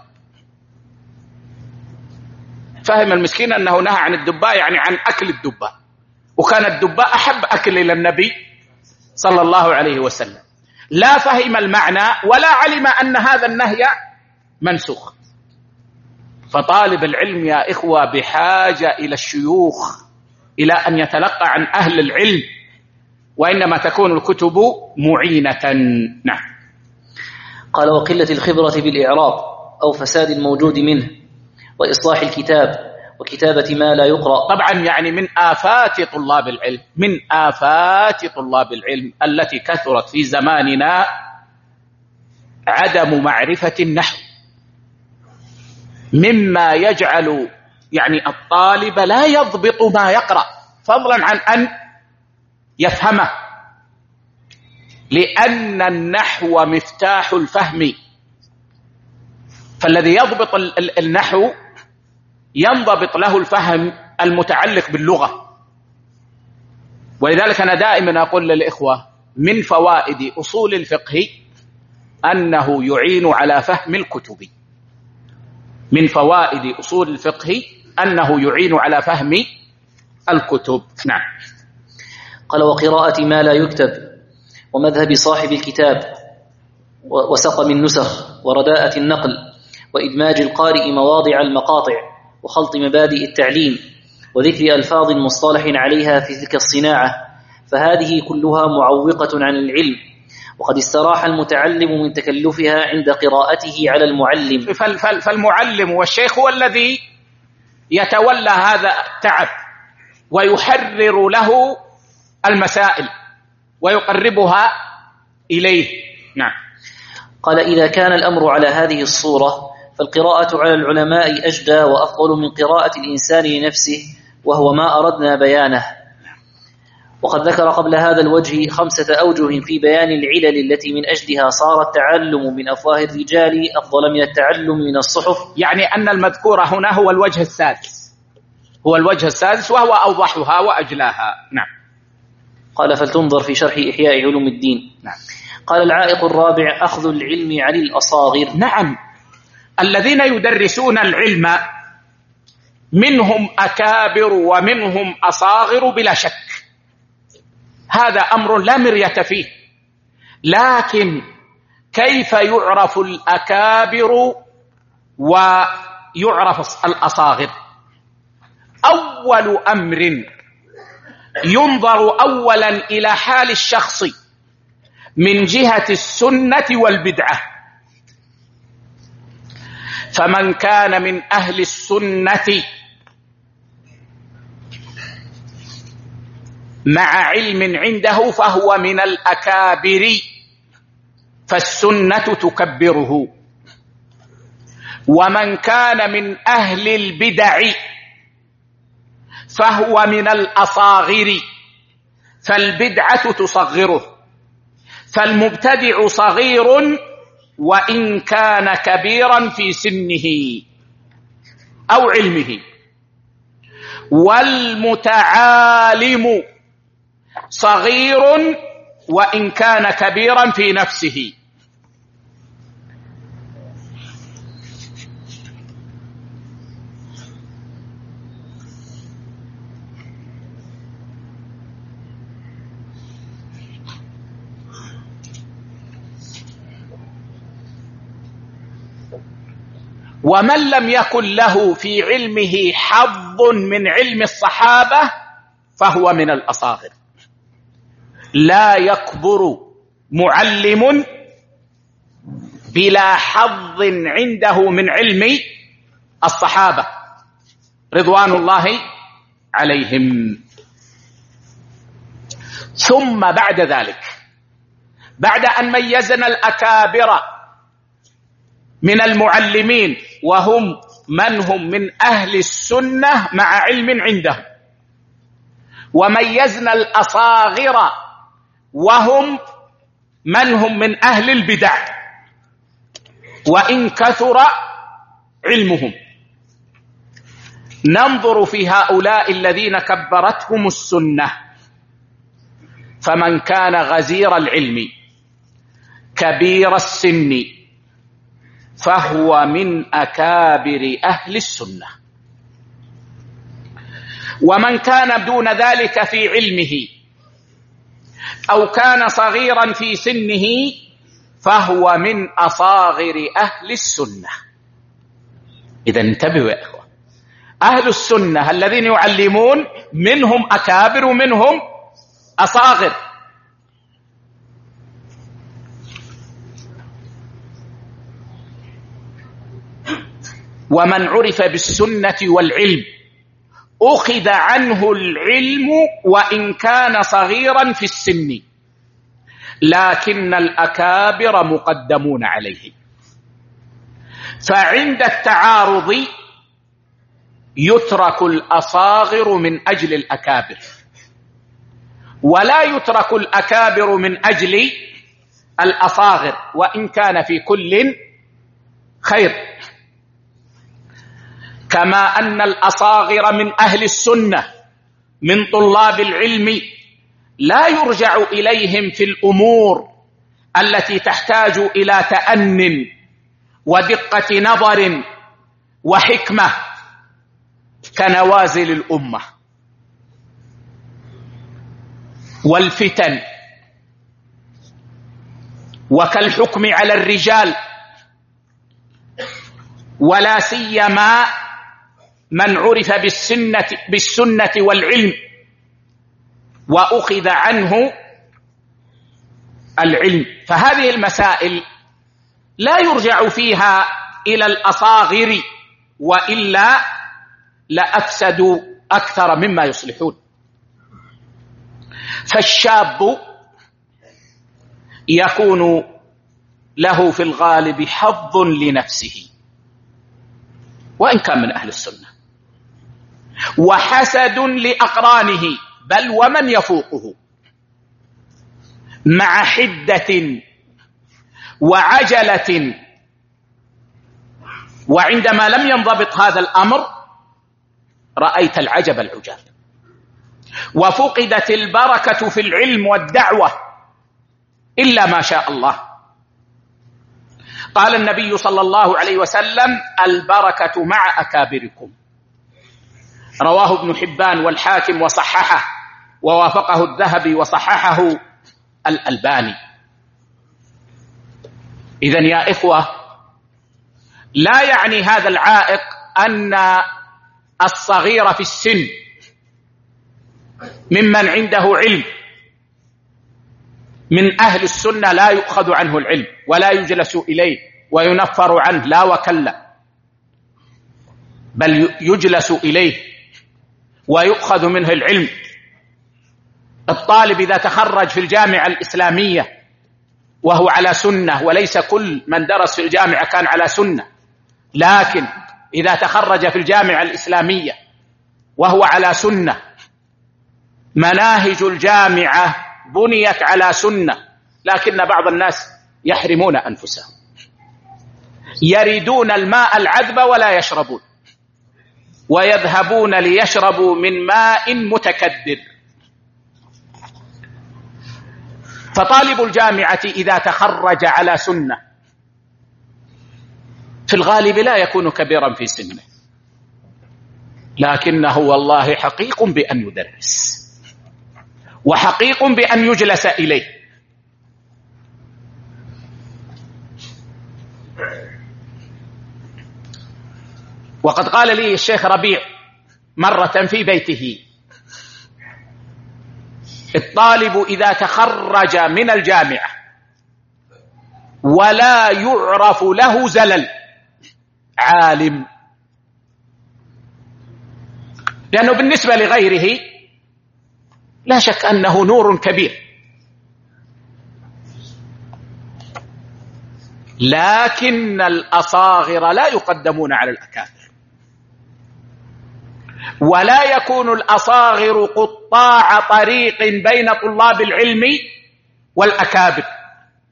فهم المسكين أنه نهى عن الدباء يعني عن أكل الدباء، وكان الدباء أحب أكل إلى النبي صلى الله عليه وسلم. لا فهم المعنى ولا علم أن هذا النهي منسوخ. فطالب العلم يا إخوة بحاجة إلى الشيوخ، إلى أن يتلقى عن أهل العلم، وإنما تكون الكتب معينة. نعم. قال وقلة الخبرة بالإعراب أو فساد الموجود منه وإصلاح الكتاب وكتابة ما لا يقرأ. طبعا يعني من آفات طلاب العلم، من آفات طلاب العلم التي كثرت في زماننا عدم معرفة النحو، مما يجعل يعني الطالب لا يضبط ما يقرأ فضلا عن أن يفهمه، لأن النحو مفتاح الفهم. فالذي يضبط النحو ينضبط له الفهم المتعلق باللغة. ولذلك أنا دائما أقول للإخوة من فوائد أصول الفقه أنه يعين على فهم الكتب. من فوائد أصول الفقه أنه يعين على فهم الكتب. نعم. قال وقراءة ما لا يكتب ومذهب صاحب الكتاب وسقم النسخ ورداءة النقل وإدماج القارئ مواضع المقاطع وخلط مبادئ التعليم وذكر ألفاظ مصطلح عليها في تلك الصناعة، فهذه كلها معوقة عن العلم، وقد استراح المتعلم من تكلفها عند قراءته على المعلم. فالمعلم والشيخ هو الذي يتولى هذا التعب ويحرر له المسائل ويقربها إليه. نعم. قال إذا كان الأمر على هذه الصورة فالقراءة على العلماء أجدى وأفضل من قراءة الإنسان لنفسه، وهو ما أردنا بيانه. وقد ذكر قبل هذا الوجه خمسة أوجه في بيان العلل التي من أجلها صار التعلم من أفواه الرجال أفضل من التعلم من الصحف. يعني أن المذكور هنا هو الوجه السادس، هو الوجه السادس وهو أوضحها وأجلاها. نعم. قال فلتنظر في شرح إحياء علوم الدين. نعم. قال العائق الرابع أخذ العلم عن الأصاغر. نعم. الذين يدرسون العلم منهم أكابر ومنهم أصاغر بلا شك، هذا أمر لا مرية فيه. لكن كيف يعرف الأكابر ويعرف الأصاغر؟ أول أمر ينظر أولا إلى حال الشخص من جهة السنة والبدعة، فمن كان من أهل السنة مع علم عنده فهو من الأكابر، فالسنة تكبره. ومن كان من أهل البدع فهو من الأصاغر، فالبدعة تصغره. فالمبتدع صغير وإن كان كبيرا في سنه أو علمه، والمتعالم صغير وإن كان كبيرا في نفسه. ومن لم يكن له في علمه حظ من علم الصحابة فهو من الأصاغر. لا يكبر معلم بلا حظ عنده من علم الصحابة رضوان الله عليهم. ثم بعد ذلك، بعد أن ميزنا الأكابر من المعلمين وهم من هم من أهل السنة مع علم عندهم، وميزنا الأصاغر وهم من هم من أهل البدع وإن كثر علمهم. ننظر في هؤلاء الذين كبرتهم السنة، فمن كان غزير العلم كبير السن فهو من أكابر أهل السنة، ومن كان دون ذلك في علمه أو كان صغيرا في سنه فهو من أصاغر أهل السنة. إذا انتبهوا يا إخوة، أهل السنة الذين يعلمون منهم أكابر ومنهم أصاغر. ومن عرف بالسنة والعلم أخذ عنه العلم وإن كان صغيرا في السن، لكن الأكابر مقدمون عليه. فعند التعارض يترك الأصاغر من أجل الأكابر، ولا يترك الأكابر من أجل الأصاغر، وإن كان في كل خير. كما أن الأصاغر من أهل السنة من طلاب العلم لا يرجع إليهم في الأمور التي تحتاج إلى تأن ودقة نظر وحكمة كنوازل الأمة والفتن وكالحكم على الرجال، ولا سيما من عرف بالسنة, بالسنة والعلم وأخذ عنه العلم. فهذه المسائل لا يرجع فيها إلى الأصاغر، وإلا لأفسدوا أكثر مما يصلحون. فالشاب يكون له في الغالب حظ لنفسه وإن كان من أهل السنة، وحسد لأقرانه بل ومن يفوقه، مع حدة وعجلة. وعندما لم ينضبط هذا الأمر رأيت العجب العجاب، وفقدت البركة في العلم والدعوة إلا ما شاء الله. قال النبي صلى الله عليه وسلم: البركة مع أكابركم. رواه ابن حبان والحاكم وصححه، ووافقه الذهبي وصححه الألباني. إذن يا إخوة، لا يعني هذا العائق أن الصغير في السن ممن عنده علم من أهل السنة لا يؤخذ عنه العلم ولا يجلس إليه وينفر عنه، لا وكلا، بل يجلس إليه ويؤخذ منه العلم. الطالب إذا تخرج في الجامعة الإسلامية وهو على سنة، وليس كل من درس في الجامعة كان على سنة، لكن إذا تخرج في الجامعة الإسلامية وهو على سنة، مناهج الجامعة بنيت على سنة، لكن بعض الناس يحرمون أنفسهم، يريدون الماء العذب ولا يشربون، ويذهبون ليشربوا من ماء متكدر. فطالب الجامعة إذا تخرج على سنة في الغالب لا يكون كبيرا في سنه، لكنه والله حقيق بأن يدرس، وحقيق بأن يجلس إليه. وقد قال لي الشيخ ربيع مرة في بيته: الطالب إذا تخرج من الجامعة ولا يعرف له زلل عالم، لأنه بالنسبة لغيره لا شك أنه نور كبير، لكن الأصاغر لا يقدمون على الأكابر، ولا يكون الأصاغر قطاع طريق بين طلاب العلم والأكابر،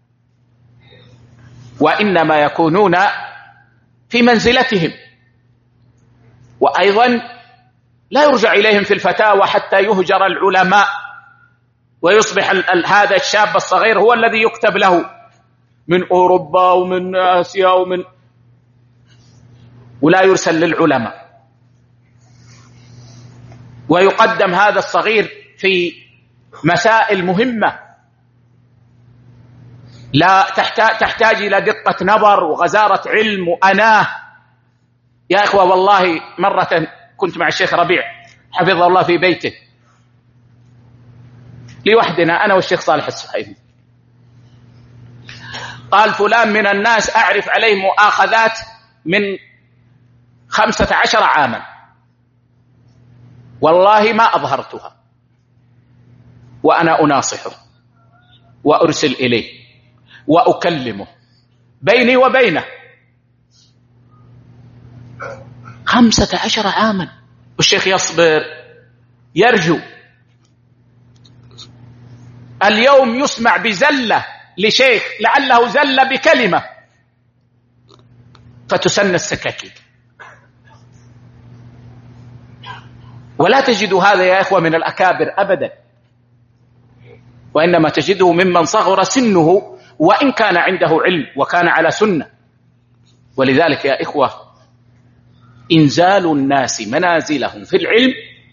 وإنما يكونون في منزلتهم. وأيضا لا يرجع إليهم في الفتاوى حتى يهجر العلماء ويصبح هذا الشاب الصغير هو الذي يكتب له من أوروبا ومن آسيا ومن ولا يرسل للعلماء، ويقدم هذا الصغير في مسائل مهمة لا تحتاج إلى دقة نظر وغزارة علم وأناه. يا إخوة والله مرة كنت مع الشيخ ربيع حفظه الله في بيته لوحدنا أنا والشيخ صالح السحيمي، قال فلان من الناس أعرف عليه مؤاخذات من خمسة عشر عاما والله ما أظهرتها، وأنا أناصحه وأرسل إليه وأكلمه بيني وبينه. خمسة عشر عاما والشيخ يصبر يرجو. اليوم يسمع بزلة لشيخ لعله زل بكلمة فتسن السكاكين. ولا تجد هذا يا إخوة من الأكابر أبدا، وإنما تجده ممن صغر سنه وإن كان عنده علم وكان على سنة. ولذلك يا إخوة إنزال الناس منازلهم في العلم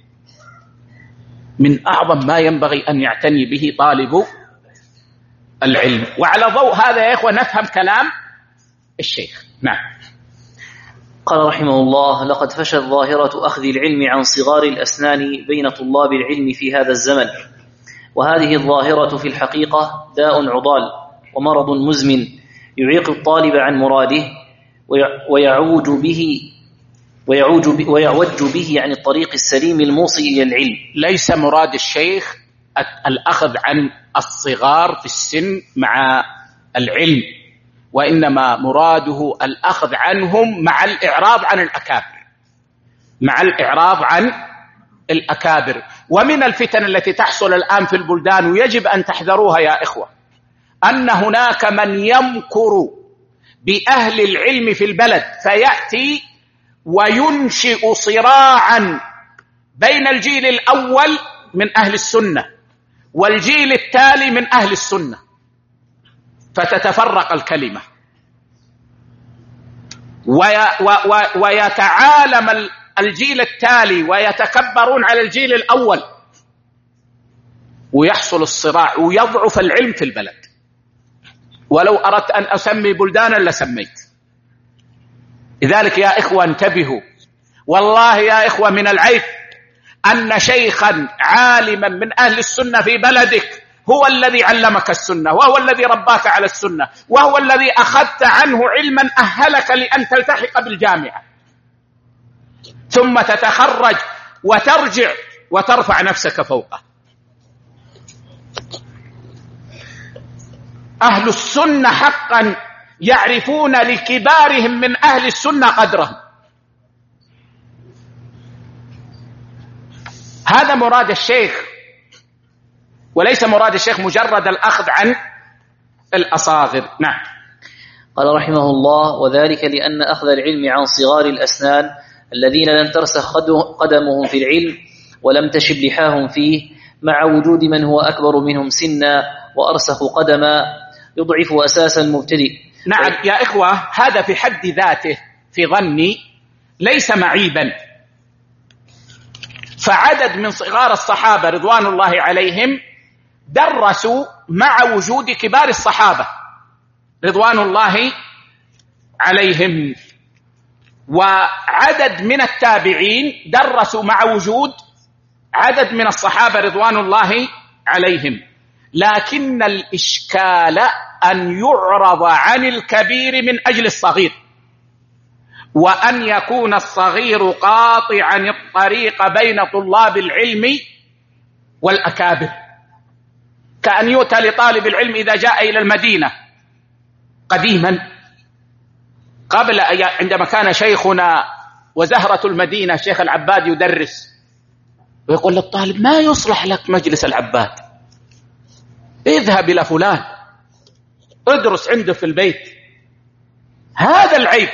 من أعظم ما ينبغي أن يعتني به طالب العلم. وعلى ضوء هذا يا إخوة نفهم كلام الشيخ. نعم. قال رحمه الله: لقد فشت ظاهرة أخذ العلم عن صغار الأسنان بين طلاب العلم في هذا الزمن، وهذه الظاهرة في الحقيقة داء عضال ومرض مزمن يعيق الطالب عن مراده ويعوج به ويعوج به ويعوج به عن الطريق السليم الموصل إلى العلم. ليس مراد الشيخ الأخذ عن الصغار في السن مع العلم، وإنما مراده الأخذ عنهم مع الإعراض عن الأكابر، مع الإعراض عن الأكابر. ومن الفتن التي تحصل الآن في البلدان ويجب أن تحذروها يا إخوة، أن هناك من يمكر بأهل العلم في البلد فيأتي وينشئ صراعا بين الجيل الأول من أهل السنة والجيل التالي من أهل السنة، فتتفرق الكلمة ويتعالم الجيل التالي ويتكبرون على الجيل الأول ويحصل الصراع ويضعف العلم في البلد. ولو أردت أن أسمي بلدانا لسميت. لذلك يا إخوة انتبهوا، والله يا إخوة من العيب أن شيخا عالما من أهل السنة في بلدك هو الذي علمك السنة، وهو الذي رباك على السنة، وهو الذي أخذت عنه علما أهلك لأن تلتحق بالجامعة، ثم تتخرج وترجع وترفع نفسك فوقه. أهل السنة حقا يعرفون لكبارهم من أهل السنة قدرهم. هذا مراد الشيخ، وليس مراد الشيخ مجرد الأخذ عن الأصاغر. نعم. قال رحمه الله: وذلك لأن أخذ العلم عن صغار الأسنان الذين لم ترسخ قدمهم في العلم ولم تشب لحاهم فيه مع وجود من هو أكبر منهم سنا وأرسخ قدما يضعف أساس المبتدئ. نعم يا إخوة، هذا في حد ذاته في ظني ليس معيبا. فعدد من صغار الصحابة رضوان الله عليهم درسوا مع وجود كبار الصحابة رضوان الله عليهم، وعدد من التابعين درسوا مع وجود عدد من الصحابة رضوان الله عليهم. لكن الإشكال أن يعرض عن الكبير من أجل الصغير، وأن يكون الصغير قاطعا الطريق بين طلاب العلم والأكابر، كأن يؤتى لطالب العلم إذا جاء إلى المدينة قديما قبل عندما كان شيخنا وزهرة المدينة الشيخ العباد يدرس، ويقول للطالب: ما يصلح لك مجلس العباد، اذهب إلى فلان ادرس عنده في البيت. هذا العيب،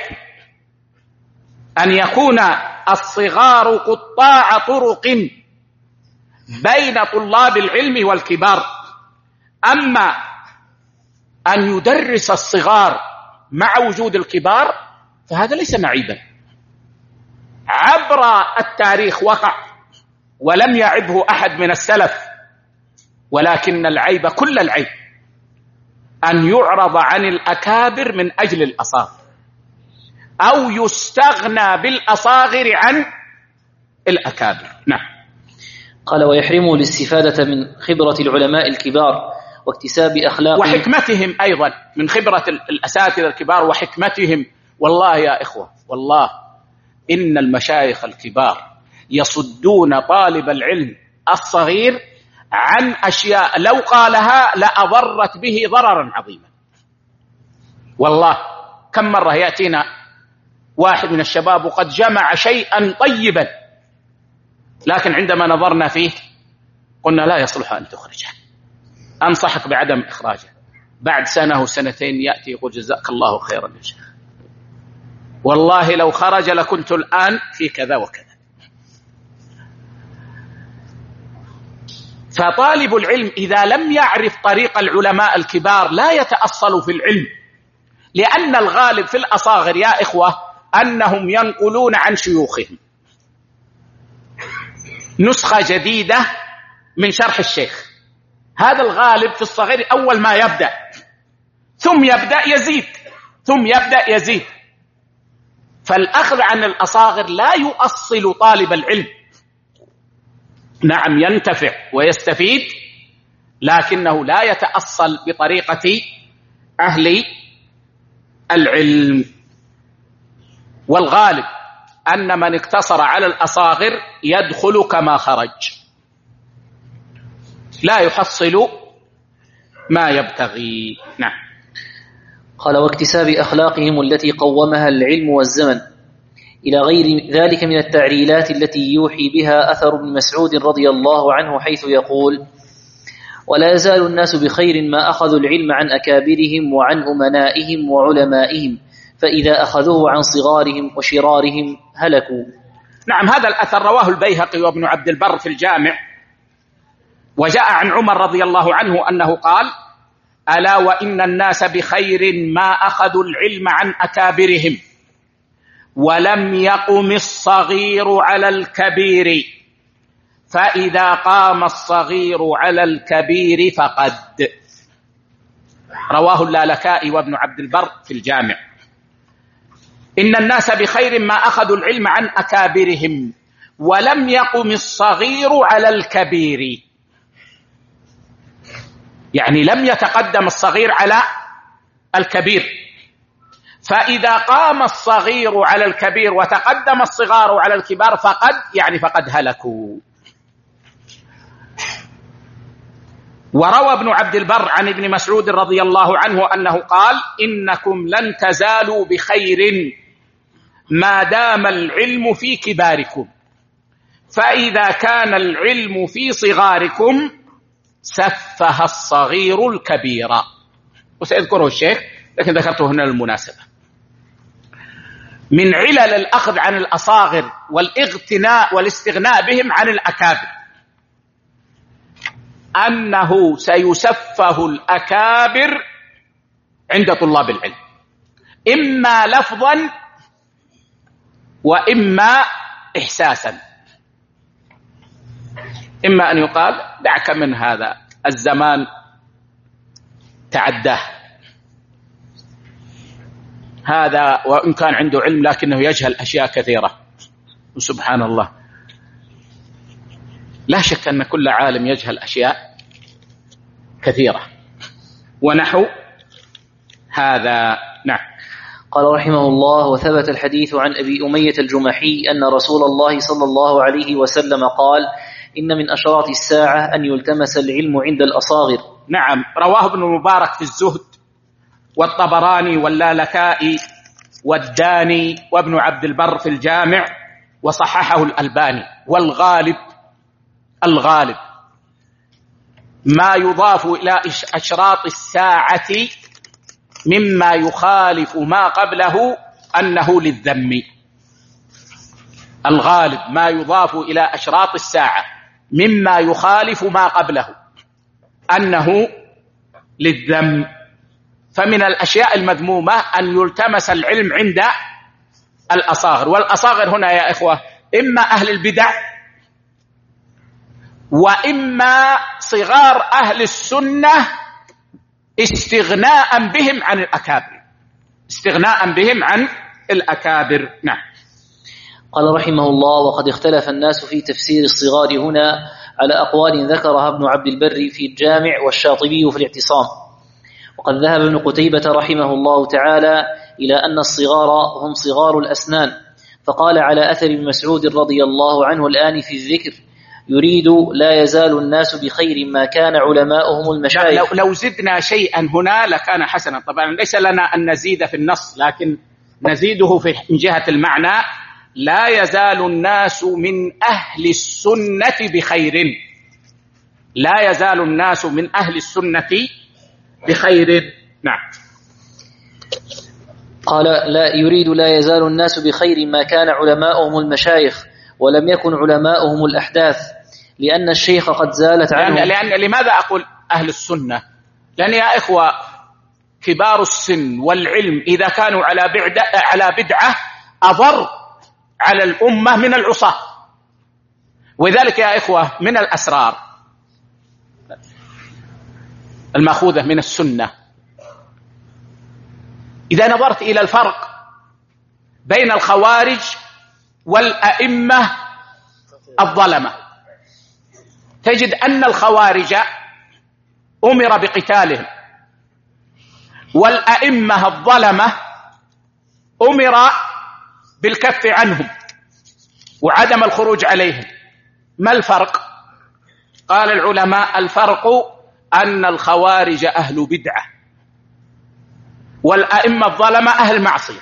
أن يكون الصغار قطاع طرق بين طلاب العلم والكبار. أما أن يدرس الصغار مع وجود الكبار فهذا ليس معيبا، عبر التاريخ وقع ولم يعبه أحد من السلف، ولكن العيب كل العيب أن يعرض عن الأكابر من أجل الأصاغر، أو يستغنى بالأصاغر عن الأكابر. نعم. قال: ويحرمه الاستفادة من خبرة العلماء الكبار واكتساب أخلاقهم وحكمتهم، أيضا من خبرة الأساتذة الكبار وحكمتهم. والله يا إخوة، والله إن المشايخ الكبار يصدون طالب العلم الصغير عن أشياء لو قالها لأضرت به ضررا عظيما. والله كم مرة يأتينا واحد من الشباب وقد جمع شيئا طيبا، لكن عندما نظرنا فيه قلنا لا يصلح أن تخرجه، أنصحك بعدم إخراجه. بعد سنة وسنتين يأتي يقول جزاك الله خيرا يا شيخ، والله لو خرج لكنت الآن في كذا وكذا. فطالب العلم إذا لم يعرف طريق العلماء الكبار لا يتأصل في العلم، لأن الغالب في الأصاغر يا إخوة أنهم ينقلون عن شيوخهم نسخة جديدة من شرح الشيخ. هذا الغالب في الصغير أول ما يبدأ، ثم يبدأ يزيد ثم يبدأ يزيد. فالأخذ عن الأصاغر لا يؤصل طالب العلم. نعم ينتفع ويستفيد، لكنه لا يتأصل بطريقة أهل العلم. والغالب أن من اقتصر على الأصاغر يدخل كما خرج، لا يحصل ما يبتغي. نعم. قال: واكتساب أخلاقهم التي قومها العلم والزمن، إلى غير ذلك من التعليلات التي يوحي بها أثر ابن مسعود رضي الله عنه، حيث يقول: ولا يزال الناس بخير ما أخذوا العلم عن أكابرهم وعن أمنائهم وعلمائهم، فإذا أخذوه عن صغارهم وشرارهم هلكوا. نعم، هذا الأثر رواه البيهقي وابن عبد البر في الجامع. وجاء عن عمر رضي الله عنه أنه قال: ألا وإن الناس بخير ما أخذوا العلم عن أكابرهم ولم يقم الصغير على الكبير، فإذا قام الصغير على الكبير فقد. رواه اللالكائي وابن عبد البر في الجامع. إن الناس بخير ما أخذوا العلم عن أكابرهم ولم يقم الصغير على الكبير، يعني لم يتقدم الصغير على الكبير. فإذا قام الصغير على الكبير وتقدم الصغار على الكبار فقد، يعني فقد هلكوا. وروى ابن عبد البر عن ابن مسعود رضي الله عنه أنه قال: إنكم لن تزالوا بخير ما دام العلم في كباركم، فإذا كان العلم في صغاركم سفه الصغير الكبير. وسيذكره الشيخ، لكن ذكرته هنا للمناسبة. من علل الأخذ عن الأصاغر والاغتناء والاستغناء بهم عن الأكابر أنه سيسفه الأكابر عند طلاب العلم، إما لفظا وإما إحساسا. إما أن يقال: دعك من هذا، الزمان تعداه، هذا وإن كان عنده علم لكنه يجهل أشياء كثيرة. وسبحان الله، لا شك أن كل عالم يجهل أشياء كثيرة، ونحو هذا. نعم. قال رحمه الله: وثبت الحديث عن أبي أمية الجمحي أن رسول الله صلى الله عليه وسلم قال: إن من أشراط الساعة أن يلتمس العلم عند الأصاغر. نعم، رواه ابن المبارك في الزهد، والطبراني واللالكائي والداني وابن عبد البر في الجامع، وصححه الألباني. والغالب الغالب ما يضاف إلى أشراط الساعة مما يخالف ما قبله أنه للذم. الغالب ما يضاف إلى أشراط الساعة مما يخالف ما قبله أنه للذم. فمن الأشياء المذمومة أن يلتمس العلم عند الأصاغر، والأصاغر هنا يا إخوة إما أهل البدع وإما صغار أهل السنة استغناء بهم عن الأكابر، استغناء بهم عن الأكابر. نعم. قال رحمه الله: وقد اختلف الناس في تفسير الصغار هنا على أقوال ذكرها ابن عبد البر في الجامع والشاطبي في الاعتصام. وقد ذهب ابن قتيبة رحمه الله تعالى إلى أن الصغار هم صغار الأسنان، فقال على أثر ابن مسعود رضي الله عنه الآن في الذكر: يريد لا يزال الناس بخير ما كان علماؤهم المشايخ. لو, لو زدنا شيئا هنا لكان حسنا. طبعا ليس لنا أن نزيد في النص، لكن نزيده في من جهة المعنى: لا يزال الناس من أهل السنة بخير. لا يزال الناس من أهل السنة بخير. نعم. قال: لا يريد لا يزال الناس بخير ما كان علماؤهم المشايخ ولم يكن علماؤهم الأحداث، لأن الشيخ قد زالت عنه. لأن, لأن لماذا أقول أهل السنة؟ لأن يا إخوة كبار السن والعلم إذا كانوا على على بدعة أضر على الأمة من العصاة. وذلك يا إخوة من الأسرار المأخوذة من السنة، إذا نظرت إلى الفرق بين الخوارج والأئمة الظلمة تجد أن الخوارج أمر بقتالهم، والأئمة الظلمة أمر بالكف عنهم وعدم الخروج عليهم. ما الفرق؟ قال العلماء: الفرق أن الخوارج أهل بدعة والأئمة الظلمة أهل معصية،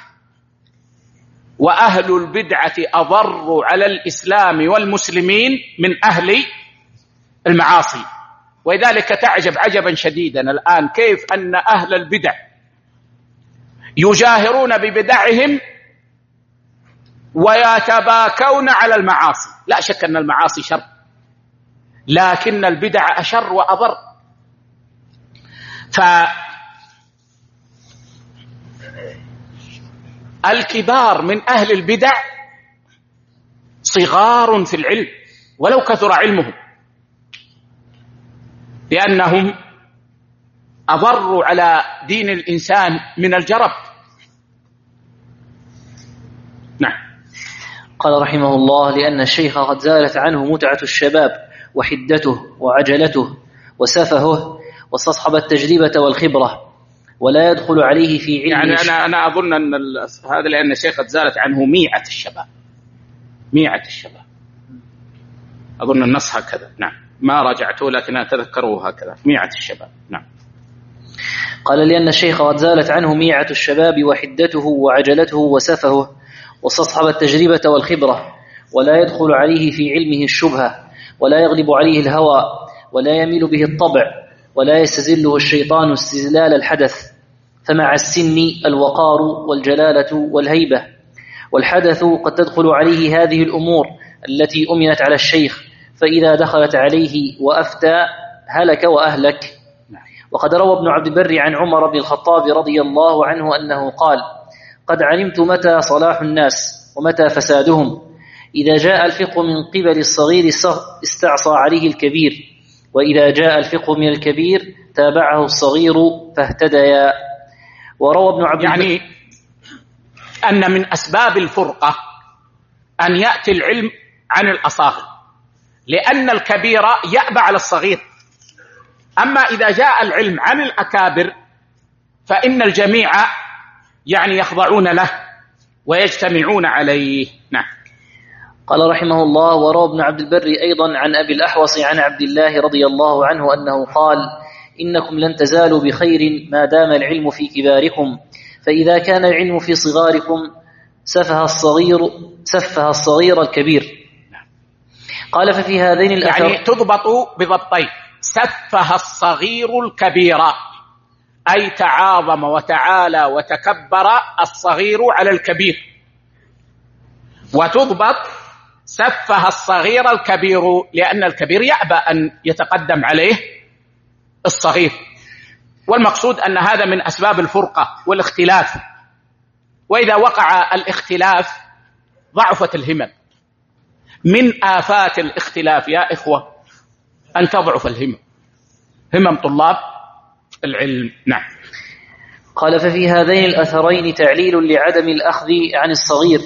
وأهل البدعة أضر على الإسلام والمسلمين من أهل المعاصي. ولذلك تعجب عجبا شديدا الآن كيف أن أهل البدع يجاهرون ببدعهم ويتباكون على المعاصي. لا شك أن المعاصي شر، لكن البدع أشر وأضر. فالكبار من أهل البدع صغار في العلم ولو كثر علمهم، لأنهم أضروا على دين الإنسان من الجرب. نعم. قال رحمه الله: لأن الشيخ قد زالت عنه متعة الشباب وحدته وعجلته وسفهه، واستصحب التجربة والخبرة، ولا يدخل عليه في علم. يعني أنا أنا أظن أن هذا لأن الشيخ قد زالت عنه ميعة الشباب، ميعة الشباب، أظن النص هكذا. نعم، ما راجعته لكن أتذكره هكذا، ميعة الشباب. نعم. قال: لأن الشيخ قد زالت عنه ميعة الشباب وحدته وعجلته وسفهه، واستصحب التجربة والخبرة، ولا يدخل عليه في علمه الشبهة، ولا يغلب عليه الهوى، ولا يميل به الطبع، ولا يستزله الشيطان استزلال الحدث. فمع السن الوقار والجلالة والهيبة، والحدث قد تدخل عليه هذه الأمور التي أمنت على الشيخ، فإذا دخلت عليه وأفتى هلك وأهلك. وقد روى ابن عبد البر عن عمر بن الخطاب رضي الله عنه أنه قال: قد علمت متى صلاح الناس ومتى فسادهم. إذا جاء الفقه من قبل الصغير استعصى عليه الكبير، وإذا جاء الفقه من الكبير تابعه الصغير فاهتديا. وروى ابن عبد يعني أن من أسباب الفرقة أن يأتي العلم عن الأصاغر، لأن الكبير يأبى على الصغير. أما إذا جاء العلم عن الأكابر فإن الجميع يعني يخضعون له ويجتمعون عليه. نعم. قال رحمه الله: وروى ابن عبد البر أيضا عن أبي الأحوص عن عبد الله رضي الله عنه أنه قال: إنكم لن تزالوا بخير ما دام العلم في كباركم، فإذا كان العلم في صغاركم سفه الصغير سفه الصغير الكبير. قال: ففي هذين الأثر يعني تضبط بضبطين: سفه الصغير الكبير، أي تعاظم وتعالى وتكبر الصغير على الكبير، وتضبط سفه الصغير الكبير، لأن الكبير يأبى أن يتقدم عليه الصغير. والمقصود أن هذا من أسباب الفرقة والاختلاف، وإذا وقع الاختلاف ضعفت الهمم. من آفات الاختلاف يا إخوة أن تضعف الهمم، همم طلاب العلم. نعم. قال: ففي هذين الأثرين تعليل لعدم الأخذ عن الصغير.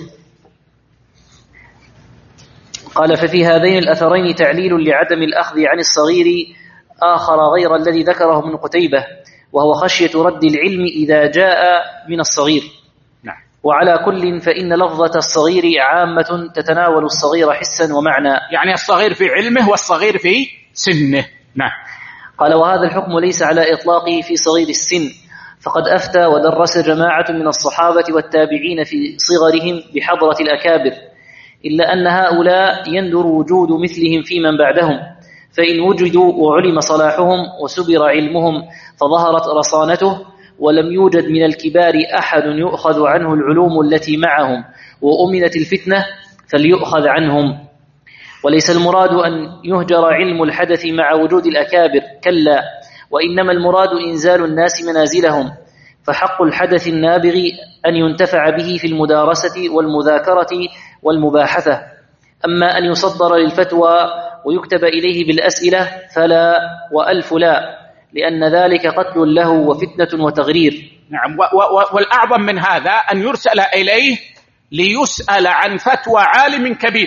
قال: ففي هذين الأثرين تعليل لعدم الأخذ عن الصغير آخر غير الذي ذكره ابن قتيبة، وهو خشية رد العلم إذا جاء من الصغير. نعم. وعلى كل فإن لفظة الصغير عامة تتناول الصغير حسا ومعنى، يعني الصغير في علمه والصغير في سنه. نعم. قال: وهذا الحكم ليس على إطلاقه في صغير السن، فقد أفتى ودرس جماعة من الصحابة والتابعين في صغرهم بحضرة الأكابر، إلا أن هؤلاء يندر وجود مثلهم في من بعدهم، فإن وجدوا وعلم صلاحهم وسبر علمهم فظهرت رصانته، ولم يوجد من الكبار أحد يؤخذ عنه العلوم التي معهم وأمنت الفتنة فليؤخذ عنهم. وليس المراد أن يهجر علم الحدث مع وجود الأكابر، كلا، وإنما المراد إنزال الناس منازلهم، فحق الحدث النابغ أن ينتفع به في المدارسة والمذاكرة والمباحثة. أما أن يصدر للفتوى ويكتب إليه بالأسئلة فلا، وألف لا، لأن ذلك قتل له وفتنة وتغرير. نعم. والأعظم من هذا أن يرسل إليه ليسأل عن فتوى عالم كبير: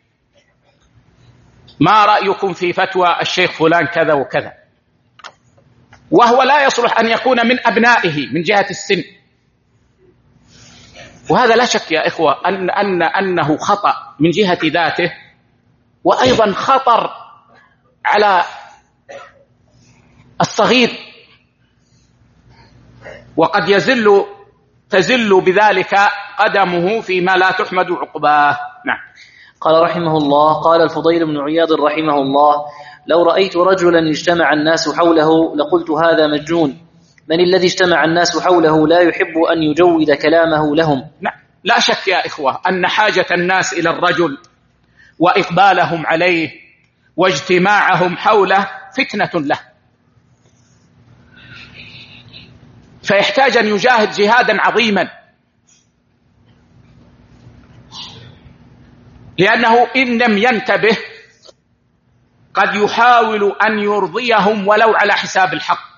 ما رأيكم في فتوى الشيخ فلان كذا وكذا، وهو لا يصلح أن يكون من أبنائه من جهة السن. وهذا لا شك يا إخوة أن أن أنه خطأ من جهة ذاته، وأيضا خطر على الصغير، وقد يزل تزل بذلك قدمه فيما لا تحمد عقباه. نعم. قال رحمه الله: قال الفضيل بن عياض رحمه الله: لو رأيت رجلا اجتمع الناس حوله لقلت هذا مجنون. من الذي اجتمع الناس حوله لا يحب أن يجود كلامه لهم؟ نعم. لا شك يا إخوة أن حاجة الناس إلى الرجل وإقبالهم عليه واجتماعهم حوله فتنة له، فيحتاج أن يجاهد جهادا عظيما، لأنه إن لم ينتبه قد يحاول أن يرضيهم ولو على حساب الحق،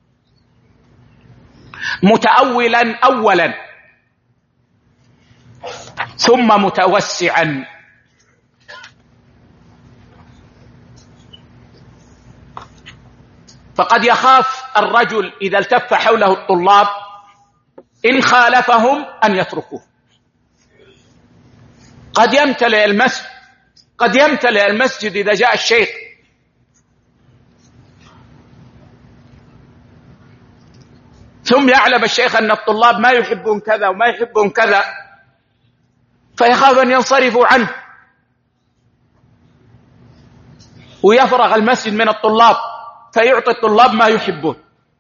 متأولا أولا ثم متوسعا. فقد يخاف الرجل إذا التف حوله الطلاب إن خالفهم أن يتركوه. قد يمتلئ المسجد قد يمتلئ المسجد إذا جاء الشيخ، ثم يعلم الشيخ أن الطلاب ما يحبون كذا وما يحبون كذا، فيخاف أن ينصرفوا عنه ويفرغ المسجد من الطلاب فيعطي الطلاب ما يحبون.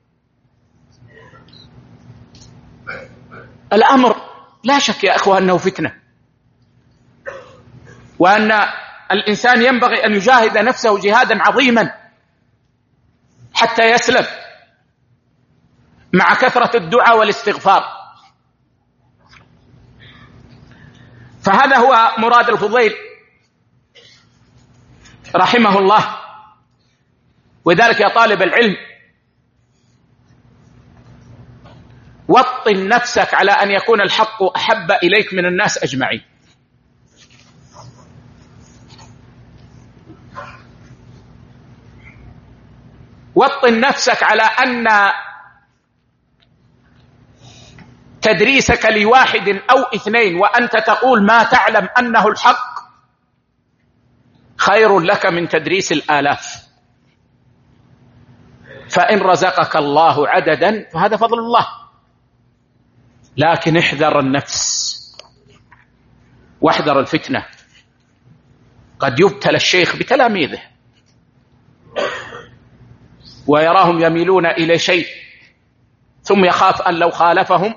الأمر لا شك يا أخوة أنه فتنة، وأن الإنسان ينبغي أن يجاهد نفسه جهادا عظيما حتى يسلم مع كثرة الدعاء والاستغفار. فهذا هو مراد الفضيل رحمه الله. وذلك يا طالب العلم وطن نفسك على أن يكون الحق أحب إليك من الناس أجمعين. وطن نفسك على أن تدريسك لواحد أو اثنين وأنت تقول ما تعلم أنه الحق خير لك من تدريس الآلاف. فإن رزقك الله عددا فهذا فضل الله، لكن احذر النفس واحذر الفتنة. قد يبتلى الشيخ بتلاميذه ويراهم يميلون إلى شيء ثم يخاف أن لو خالفهم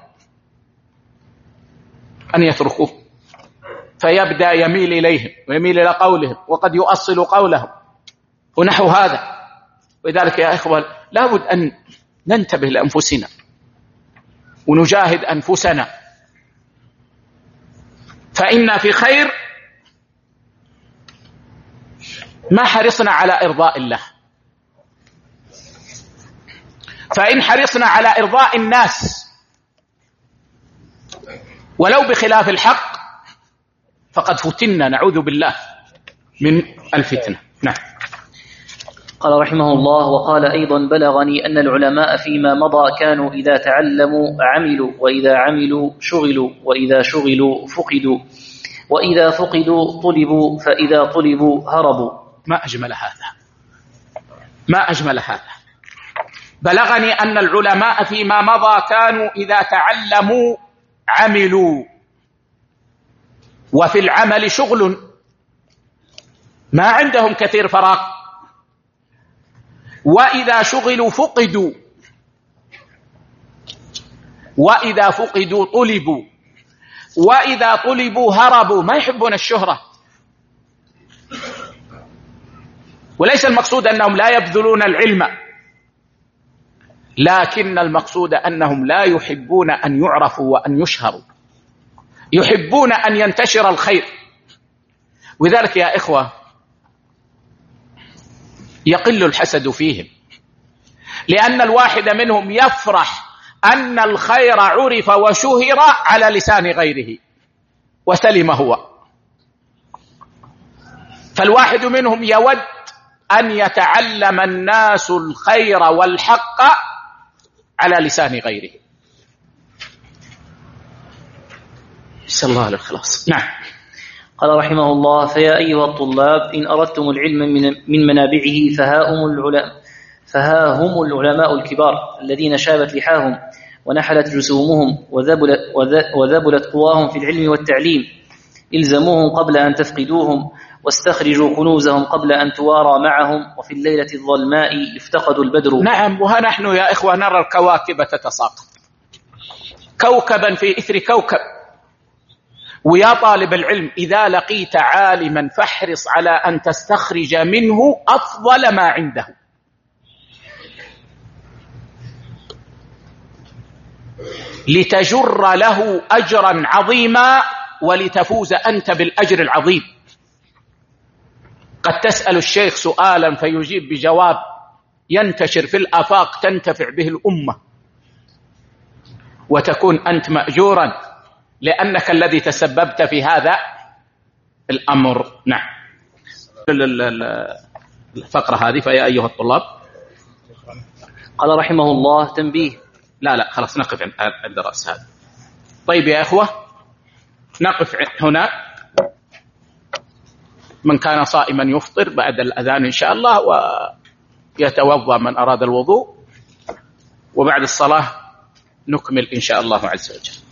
أن يتركوه، فيبدأ يميل إليهم ويميل إلى قولهم وقد يؤصل قولهم ونحو هذا. ولذلك يا إخوة لابد أن ننتبه لأنفسنا ونجاهد أنفسنا، فإنا في خير ما حرصنا على إرضاء الله. فإن حرصنا على إرضاء الناس ولو بخلاف الحق فقد فتنا، نعوذ بالله من الفتنة. نعم. قال رحمه الله: وقال أيضا: بلغني أن العلماء فيما مضى كانوا إذا تعلموا عملوا، وإذا عملوا شغلوا، وإذا شغلوا فقدوا، وإذا فقدوا طلبوا، فإذا طلبوا هربوا. ما أجمل هذا، ما أجمل هذا. بلغني أن العلماء فيما مضى كانوا إذا تعلموا عملوا، وفي العمل شغل، ما عندهم كثير فراغ. وإذا شغلوا فقدوا، وإذا فقدوا طلبوا، وإذا طلبوا هربوا. ما يحبون الشهرة، وليس المقصود أنهم لا يبذلون العلم، لكن المقصود أنهم لا يحبون أن يعرفوا وأن يشهروا، يحبون أن ينتشر الخير. وذلك يا إخوة يقل الحسد فيهم، لأن الواحد منهم يفرح أن الخير عرف وشهر على لسان غيره وسلم هو. فالواحد منهم يود أن يتعلم الناس الخير والحق على لسان غيره. نسأل الله الإخلاص. نعم. قال رحمه الله: فيا أيها الطلاب إن أردتم العلم من منابعه فها هم العلماء فها هم العلماء الكبار الذين شابت لحاهم ونحلت جسومهم وذبلت قواهم في العلم والتعليم. إلزموهم قبل أن تفقدوهم، واستخرجوا كنوزهم قبل أن توارى معهم، وفي الليلة الظلماء يفتقد البدر. نعم. وها نحن يا إخوة نرى الكواكب تتساقط، كوكبا في إثر كوكب. ويا طالب العلم إذا لقيت عالما فاحرص على أن تستخرج منه أفضل ما عنده، لتجر له أجرا عظيما ولتفوز أنت بالأجر العظيم. قد تسأل الشيخ سؤالا فيجيب بجواب ينتشر في الآفاق تنتفع به الأمة، وتكون أنت مأجورا لأنك الذي تسببت في هذا الأمر. نعم. الفقرة هذه فيا أيها الطلاب. قال رحمه الله: تنبيه. لا لا خلاص نقف عند رأس هذا. طيب يا إخوة نقف هنا. من كان صائما يفطر بعد الأذان إن شاء الله، ويتوضأ من أراد الوضوء، وبعد الصلاة نكمل إن شاء الله عز وجل.